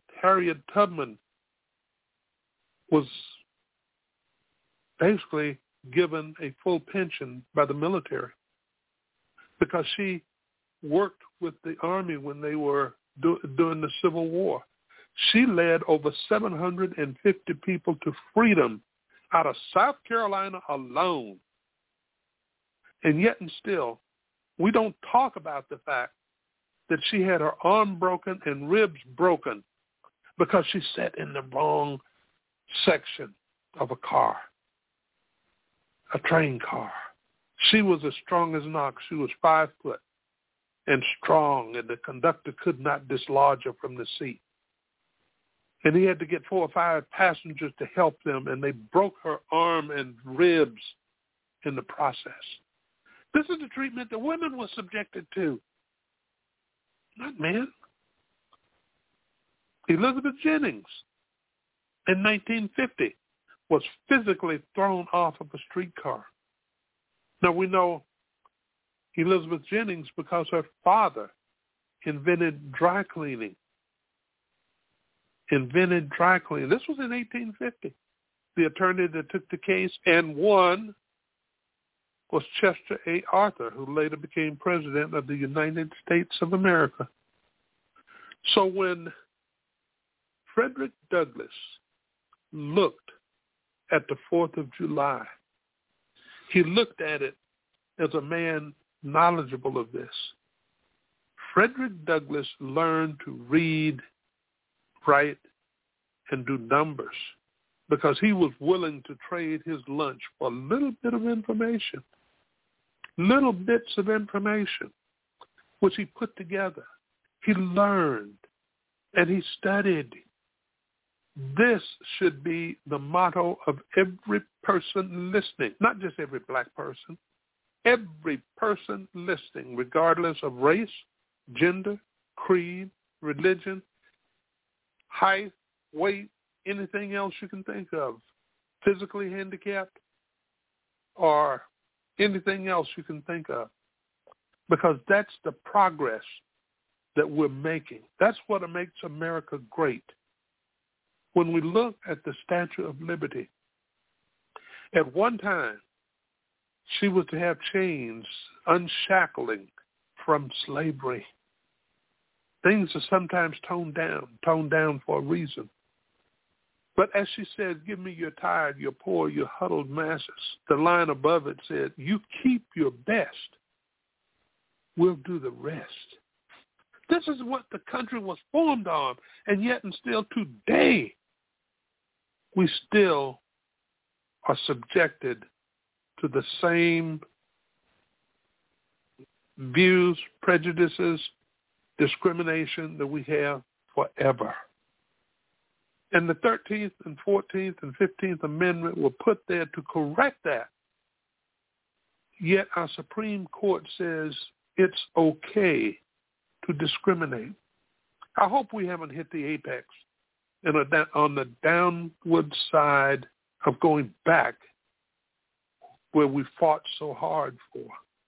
was basically given a full pension by the military because she worked with the Army when they were during the Civil War. She led over 750 people to freedom out of South Carolina alone. And yet and still, we don't talk about the fact that she had her arm broken and ribs broken because she sat in the wrong section of a car, a train car. She was as strong as an ox. She was 5 foot and strong, and the conductor could not dislodge her from the seat. And he had to get 4 or 5 passengers to help them, and they broke her arm and ribs in the process. This is the treatment that women were subjected to, not men. Elizabeth Jennings in 1950 was physically thrown off of a streetcar. Now we know Elizabeth Jennings because her father invented dry cleaning. This was in 1850. The attorney that took the case and won was Chester A. Arthur, who later became president of the United States of America. So when Frederick Douglass looked at the 4th of July. He looked at it as a man knowledgeable of this. Frederick Douglass learned to read, write, and do numbers because he was willing to trade his lunch for a little bit of information, little bits of information, which he put together. He learned and he studied. This should be the motto of every person listening, not just every black person, every person listening, regardless of race, gender, creed, religion, height, weight, anything else you can think of, physically handicapped, or anything else you can think of, because that's the progress that we're making. That's what makes America great. When we look at the Statue of Liberty, at one time, she was to have chains unshackling from slavery. Things are sometimes toned down for a reason. But as she said, give me your tired, your poor, your huddled masses. The line above it said, you keep your best. We'll do the rest. This is what the country was formed on. And yet and still today, we still are subjected to the same views, prejudices, discrimination that we have forever. And the 13th and 14th and 15th Amendment were put there to correct that. Yet our Supreme Court says it's okay to discriminate. I hope we haven't hit the apex and are on the downward side of going back where we fought so hard for.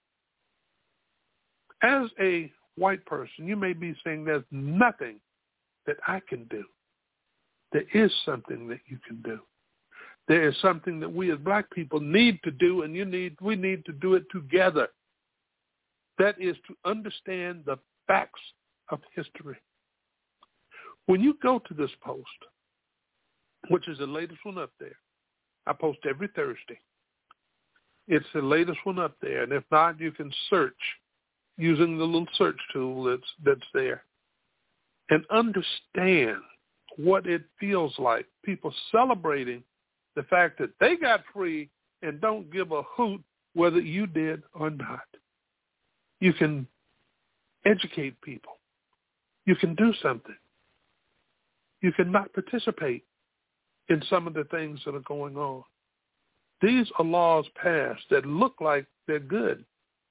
As a white person, you may be saying there's nothing that I can do. There is something that you can do. There is something that we as black people need to do, and we need to do it together. That is to understand the facts of history. When you go to this post, which is the latest one up there, I post every Thursday. It's the latest one up there, and if not, you can search using the little search tool that's there and understand what it feels like, people celebrating the fact that they got free and don't give a hoot whether you did or not. You can educate people. You can do something. You can not participate in some of the things that are going on. These are laws passed that look like they're good,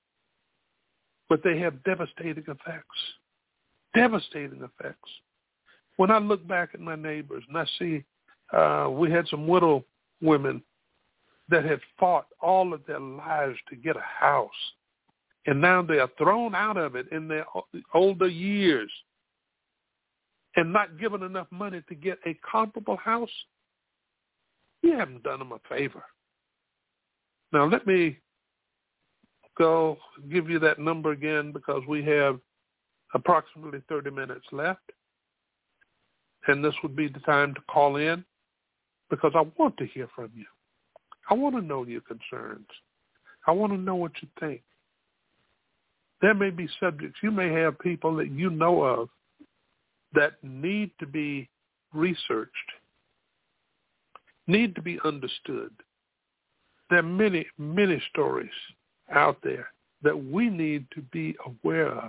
but they have devastating effects. Devastating effects. When I look back at my neighbors and I see we had some widow women that had fought all of their lives to get a house, and now they are thrown out of it in their older years and not given enough money to get a comparable house, you haven't done them a favor. Now, let me go give you that number again because we have approximately 30 minutes left. And this would be the time to call in because I want to hear from you. I want to know your concerns. I want to know what you think. There may be subjects. You may have people that you know of that need to be researched, need to be understood. There are many, many stories out there that we need to be aware of.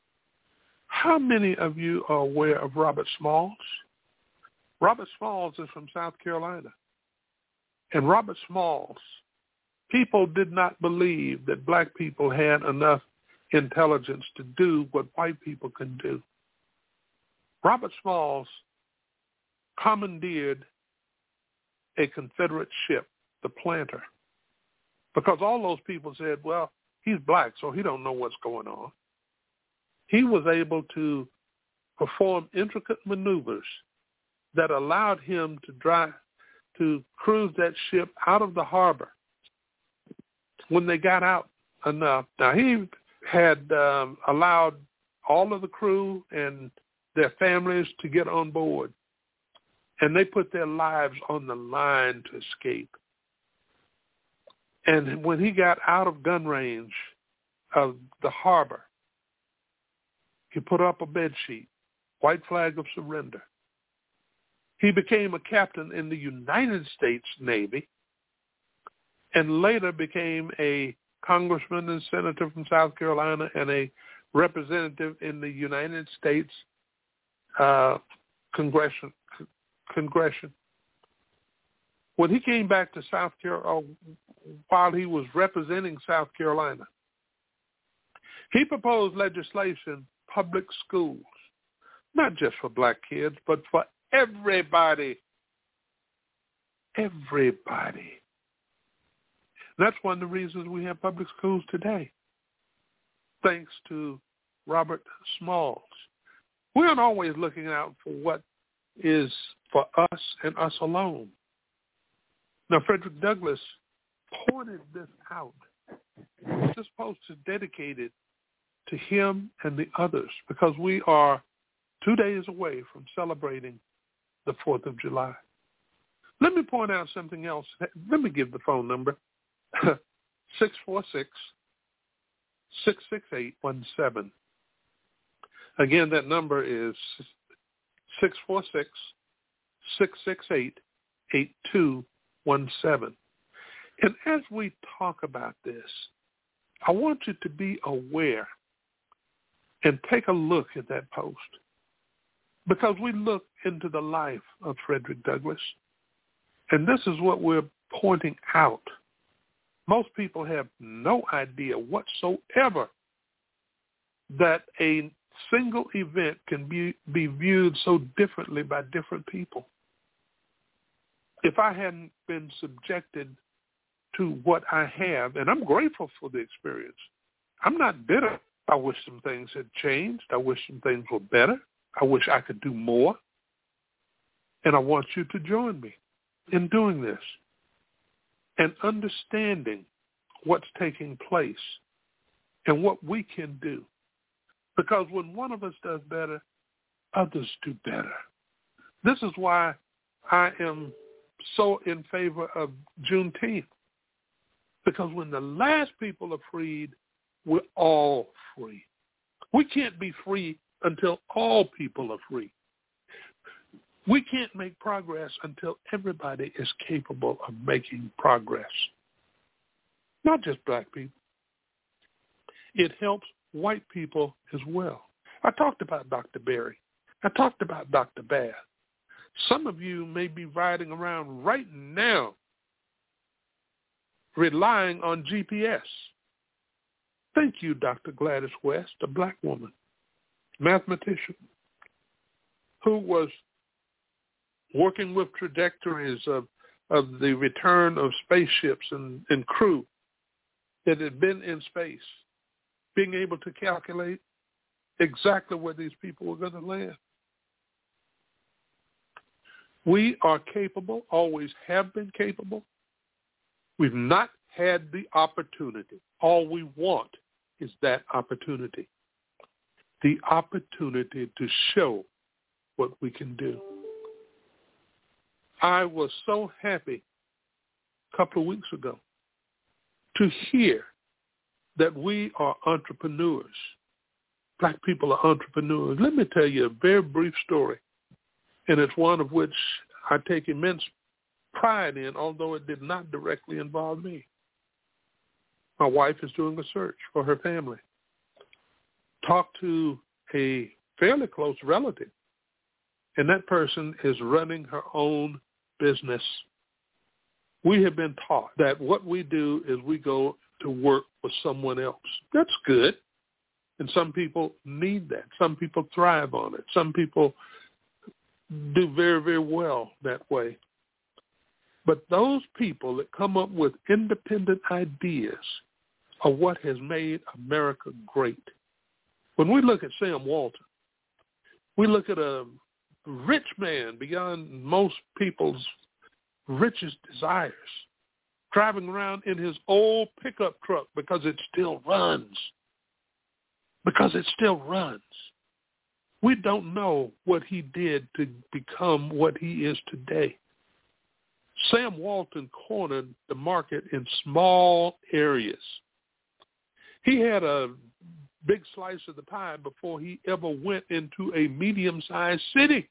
How many of you are aware of Robert Smalls? Robert Smalls is from South Carolina. And Robert Smalls, people did not believe that black people had enough intelligence to do what white people can do. Robert Smalls commandeered a Confederate ship, the Planter, because all those people said, well, he's black, so he don't know what's going on. He was able to perform intricate maneuvers that allowed him to cruise that ship out of the harbor. When they got out enough, now he had allowed all of the crew and their families to get on board. and they put their lives on the line to escape. And when he got out of gun range of the harbor, he put up a bedsheet, white flag of surrender. He became a captain in the United States Navy and later became a congressman and senator from South Carolina and a representative in the United States Congression. When he came back to South Carolina, while he was representing South Carolina, he proposed legislation, public schools, not just for black kids, but for everybody. Everybody. That's one of the reasons we have public schools today, thanks to Robert Smalls. We aren't always looking out for what is for us and us alone. Now, Frederick Douglass pointed this out. This post is dedicated to him and the others because we are 2 days away from celebrating the 4th of July. Let me point out something else. Let me give the phone number, 646-668-17. Again, that number is 646-668-8217. And as we talk about this, I want you to be aware and take a look at that post, because we look into the life of Frederick Douglass, and this is what we're pointing out. Most people have no idea whatsoever that a single event can be viewed so differently by different people. If I hadn't been subjected to what I have, and I'm grateful for the experience, I'm not bitter. I wish some things had changed. I wish some things were better. I wish I could do more. And I want you to join me in doing this and understanding what's taking place and what we can do. Because when one of us does better, others do better. This is why I am so in favor of Juneteenth. Because when the last people are freed, we're all free. We can't be free until all people are free. We can't make progress until everybody is capable of making progress. Not just black people. It helps white people as well. I talked about Dr. Berry. I talked about Dr. Bath. Some of you may be riding around right now relying on GPS. Thank you, Dr. Gladys West, a black woman, mathematician, who was working with trajectories of the return of spaceships and crew that had been in space, being able to calculate exactly where these people were going to land. We are capable, always have been capable. We've not had the opportunity. All we want is that opportunity. The opportunity to show what we can do. I was so happy a couple of weeks ago to hear that we are entrepreneurs. Black people are entrepreneurs. Let me tell you a very brief story, and it's one of which I take immense pride in, although it did not directly involve me. My wife is doing a search for her family. Talked to a fairly close relative, and that person is running her own business. We have been taught that what we do is we go to work for someone else. That's good. And some people need that. Some people thrive on it. Some people do very, very well that way. But those people that come up with independent ideas are what has made America great. When we look at Sam Walton, we look at a rich man beyond most people's richest desires, driving around in his old pickup truck because it still runs. Because it still runs. We don't know what he did to become what he is today. Sam Walton cornered the market in small areas. He had a big slice of the pie before he ever went into a medium-sized city.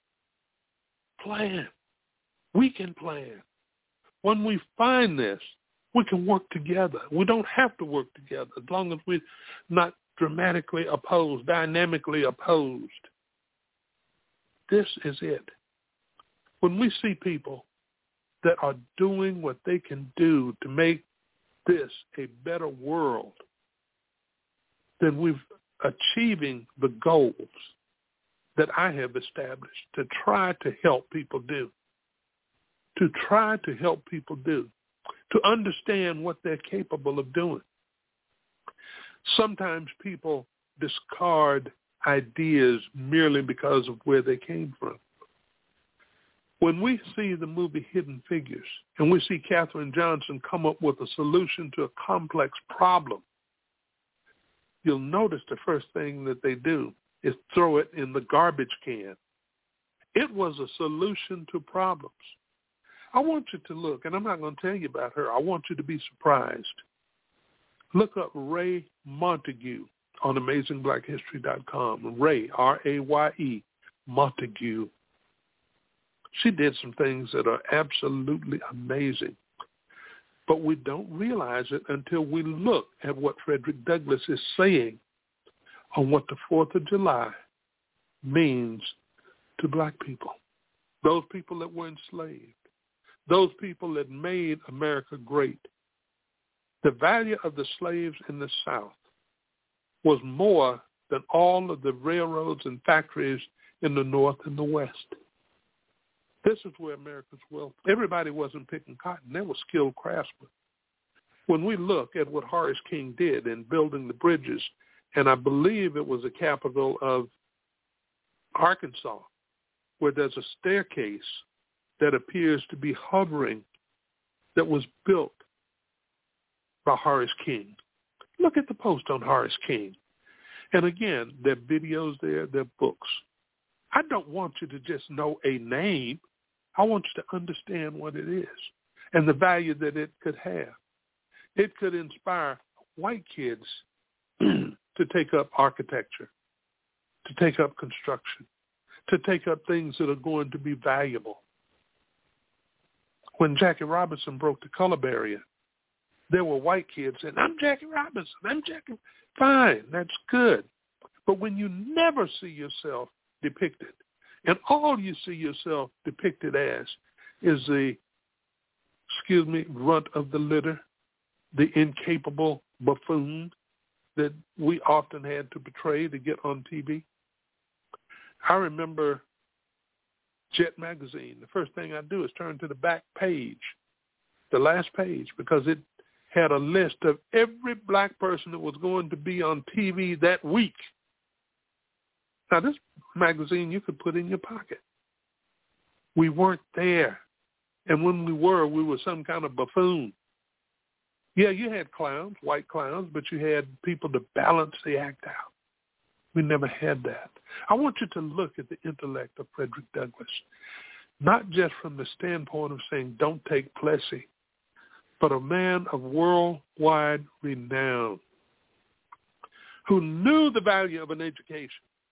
Plan. We can plan. When we find this, we can work together. We don't have to work together as long as we're not dramatically opposed, dynamically opposed. This is it. When we see people that are doing what they can do to make this a better world, then we're achieving the goals that I have established to try to help people do, to understand what they're capable of doing. Sometimes people discard ideas merely because of where they came from. When we see the movie Hidden Figures and we see Katherine Johnson come up with a solution to a complex problem, you'll notice the first thing that they do is throw it in the garbage can. It was a solution to problems. I want you to look, and I'm not going to tell you about her. I want you to be surprised. Look up Ray Montague on AmazingBlackHistory.com. Ray, R-A-Y-E, Montague. She did some things that are absolutely amazing. But we don't realize it until we look at what Frederick Douglass is saying on what the 4th of July means to black people, those people that were enslaved, those people that made America great. The value of the slaves in the South was more than all of the railroads and factories in the North and the West. This is where America's wealth. Everybody wasn't picking cotton. They were skilled craftsmen. When we look at what Horace King did in building the bridges, and I believe it was the capital of Arkansas, where there's a staircase that appears to be hovering that was built by Horace King. Look at the post on Horace King. And again, there are videos there, there are books. I don't want you to just know a name. I want you to understand what it is and the value that it could have. It could inspire white kids to take up architecture, to take up construction, to take up things that are going to be valuable. When Jackie Robinson broke the color barrier, there were white kids saying, I'm Jackie Robinson, I'm Jackie. Fine, that's good. But when you never see yourself depicted, and all you see yourself depicted as is the, runt of the litter, the incapable buffoon that we often had to portray to get on TV. I remember Jet Magazine. The first thing I do is turn to the back page, the last page, because it had a list of every black person that was going to be on TV that week. Now, this magazine you could put in your pocket. We weren't there. And when we were some kind of buffoon. Yeah, you had clowns, white clowns, but you had people to balance the act out. We never had that. I want you to look at the intellect of Frederick Douglass, not just from the standpoint of saying don't take Plessy, but a man of worldwide renown who knew the value of an education,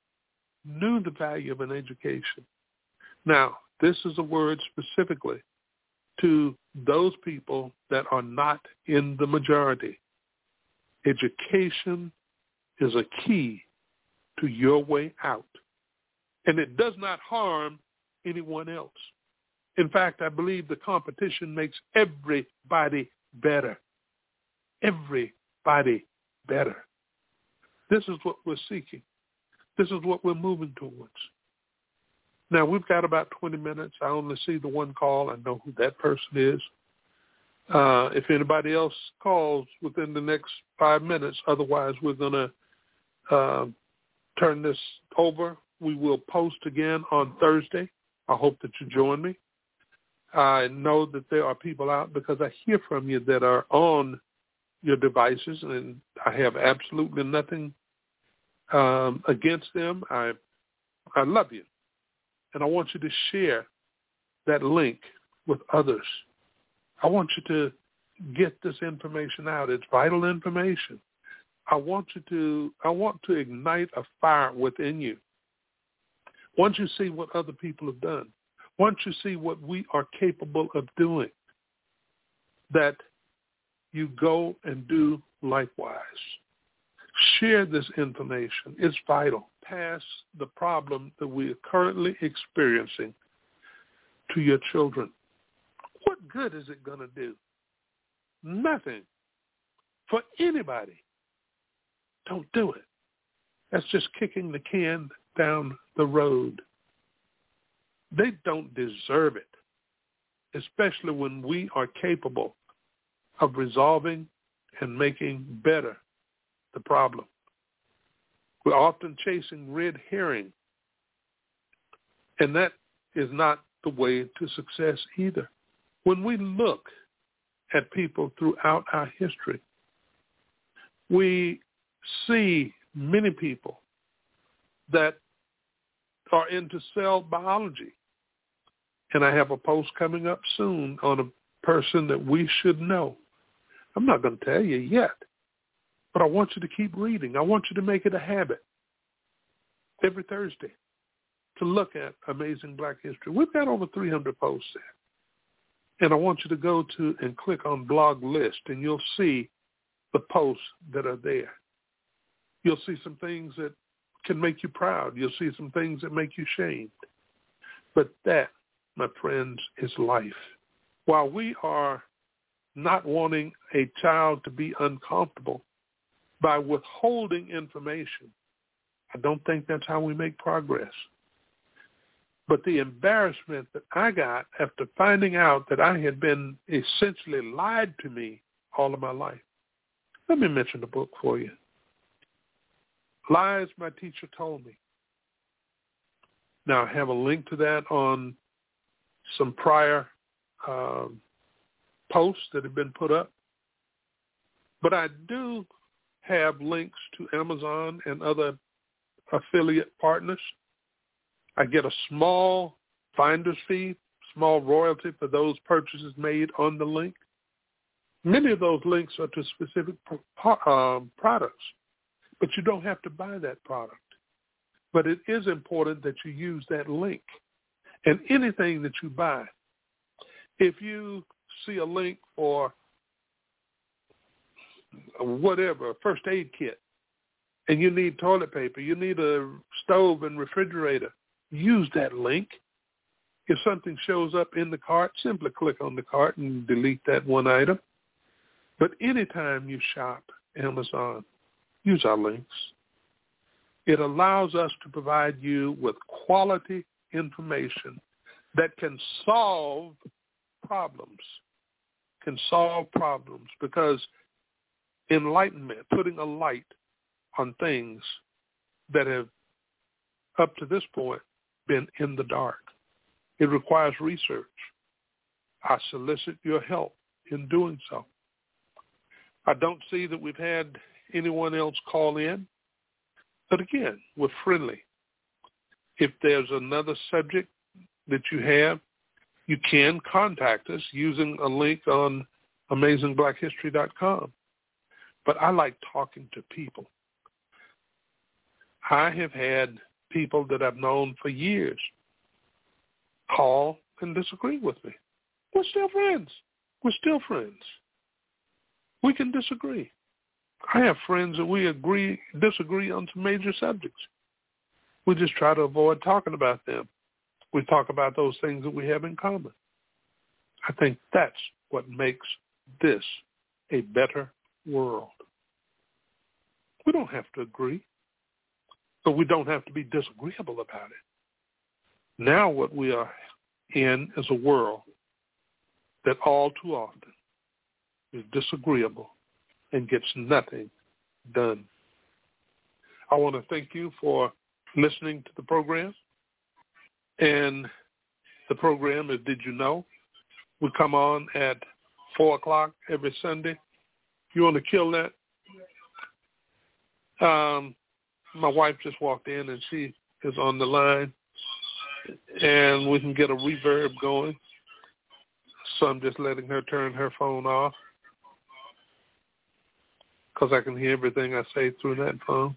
Now, this is a word specifically to those people that are not in the majority. Education is a key to your way out, and it does not harm anyone else. In fact, I believe the competition makes everybody better. Everybody better. This is what we're seeking. This is what we're moving towards. Now, we've got about 20 minutes. I only see the one call. I know who that person is. If anybody else calls within the next 5 minutes, otherwise we're going to turn this over. We will post again on Thursday. I hope that you join me. I know that there are people out because I hear from you that are on your devices, and I have absolutely nothing against them. I I love you. And I want you to share that link with others. I want you to get this information out. It's vital information. I want to ignite a fire within you. Once you see what other people have done, once you see what we are capable of doing, that you go and do likewise. Share this information. It's vital. Pass the problem that we are currently experiencing to your children. What good is it going to do? Nothing. For anybody. Don't do it. That's just kicking the can down the road. They don't deserve it, especially when we are capable of resolving and making better the problem. We're often chasing red herring, and that is not the way to success either. When we look at people throughout our history, we see many people that are into cell biology. And I have a post coming up soon on a person that we should know. I'm not going to tell you yet, but I want you to keep reading. I want you to make it a habit every Thursday to look at Amazing Black History. We've got over 300 posts there. And I want you to go to and click on blog list, and you'll see the posts that are there. You'll see some things that can make you proud. You'll see some things that make you shamed. But that, my friends, is life. While we are not wanting a child to be uncomfortable by withholding information, I don't think that's how we make progress. But the embarrassment that I got after finding out that I had been essentially lied to me all of my life. Let me mention the book for you. Lies My Teacher Told Me. Now, I have a link to that on some prior posts that have been put up. But I do have links to Amazon and other affiliate partners. I get a small finder's fee, small royalty for those purchases made on the link. Many of those links are to specific products, but you don't have to buy that product. But it is important that you use that link. And anything that you buy, if you see a link for whatever, a first aid kit, and you need toilet paper, you need a stove and refrigerator, use that link. If something shows up in the cart, simply click on the cart and delete that one item. But anytime you shop Amazon, use our links. It allows us to provide you with quality information that can solve problems, because enlightenment, putting a light on things that have up to this point been in the dark. It requires research. I solicit your help in doing so. I don't see that we've had anyone else call in, but again, we're friendly. If there's another subject that you have, you can contact us using a link on AmazingBlackHistory.com. But I like talking to people. I have had people that I've known for years call and disagree with me. We're still friends. We can disagree. I have friends that we disagree on some major subjects. We just try to avoid talking about them. We talk about those things that we have in common. I think that's what makes this a better world. We don't have to agree, but we don't have to be disagreeable about it. Now what we are in is a world that all too often is disagreeable and gets nothing done. I want to thank you for listening to the program. And the program is Did You Know? We come on at 4 o'clock every Sunday. You want to kill that? My wife just walked in and she is on the line, and we can get a reverb going. So I'm just letting her turn her phone off because I can hear everything I say through that phone.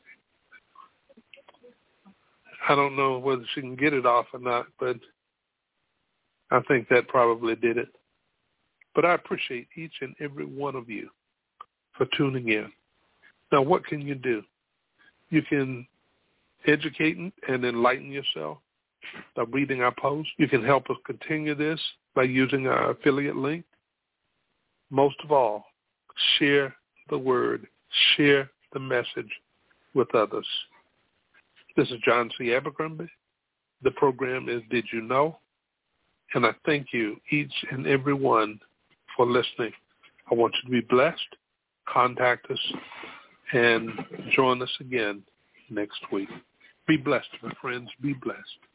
I don't know whether she can get it off or not, but I think that probably did it. But I appreciate each and every one of you for tuning in. Now, what can you do? You can educate and enlighten yourself by reading our posts. You can help us continue this by using our affiliate link. Most of all, share the word, share the message with others. This is John C. Abercrombie. The program is Did You Know? And I thank you, each and every one, for listening. I want you to be blessed. Contact us and join us again next week. Be blessed, my friends. Be blessed.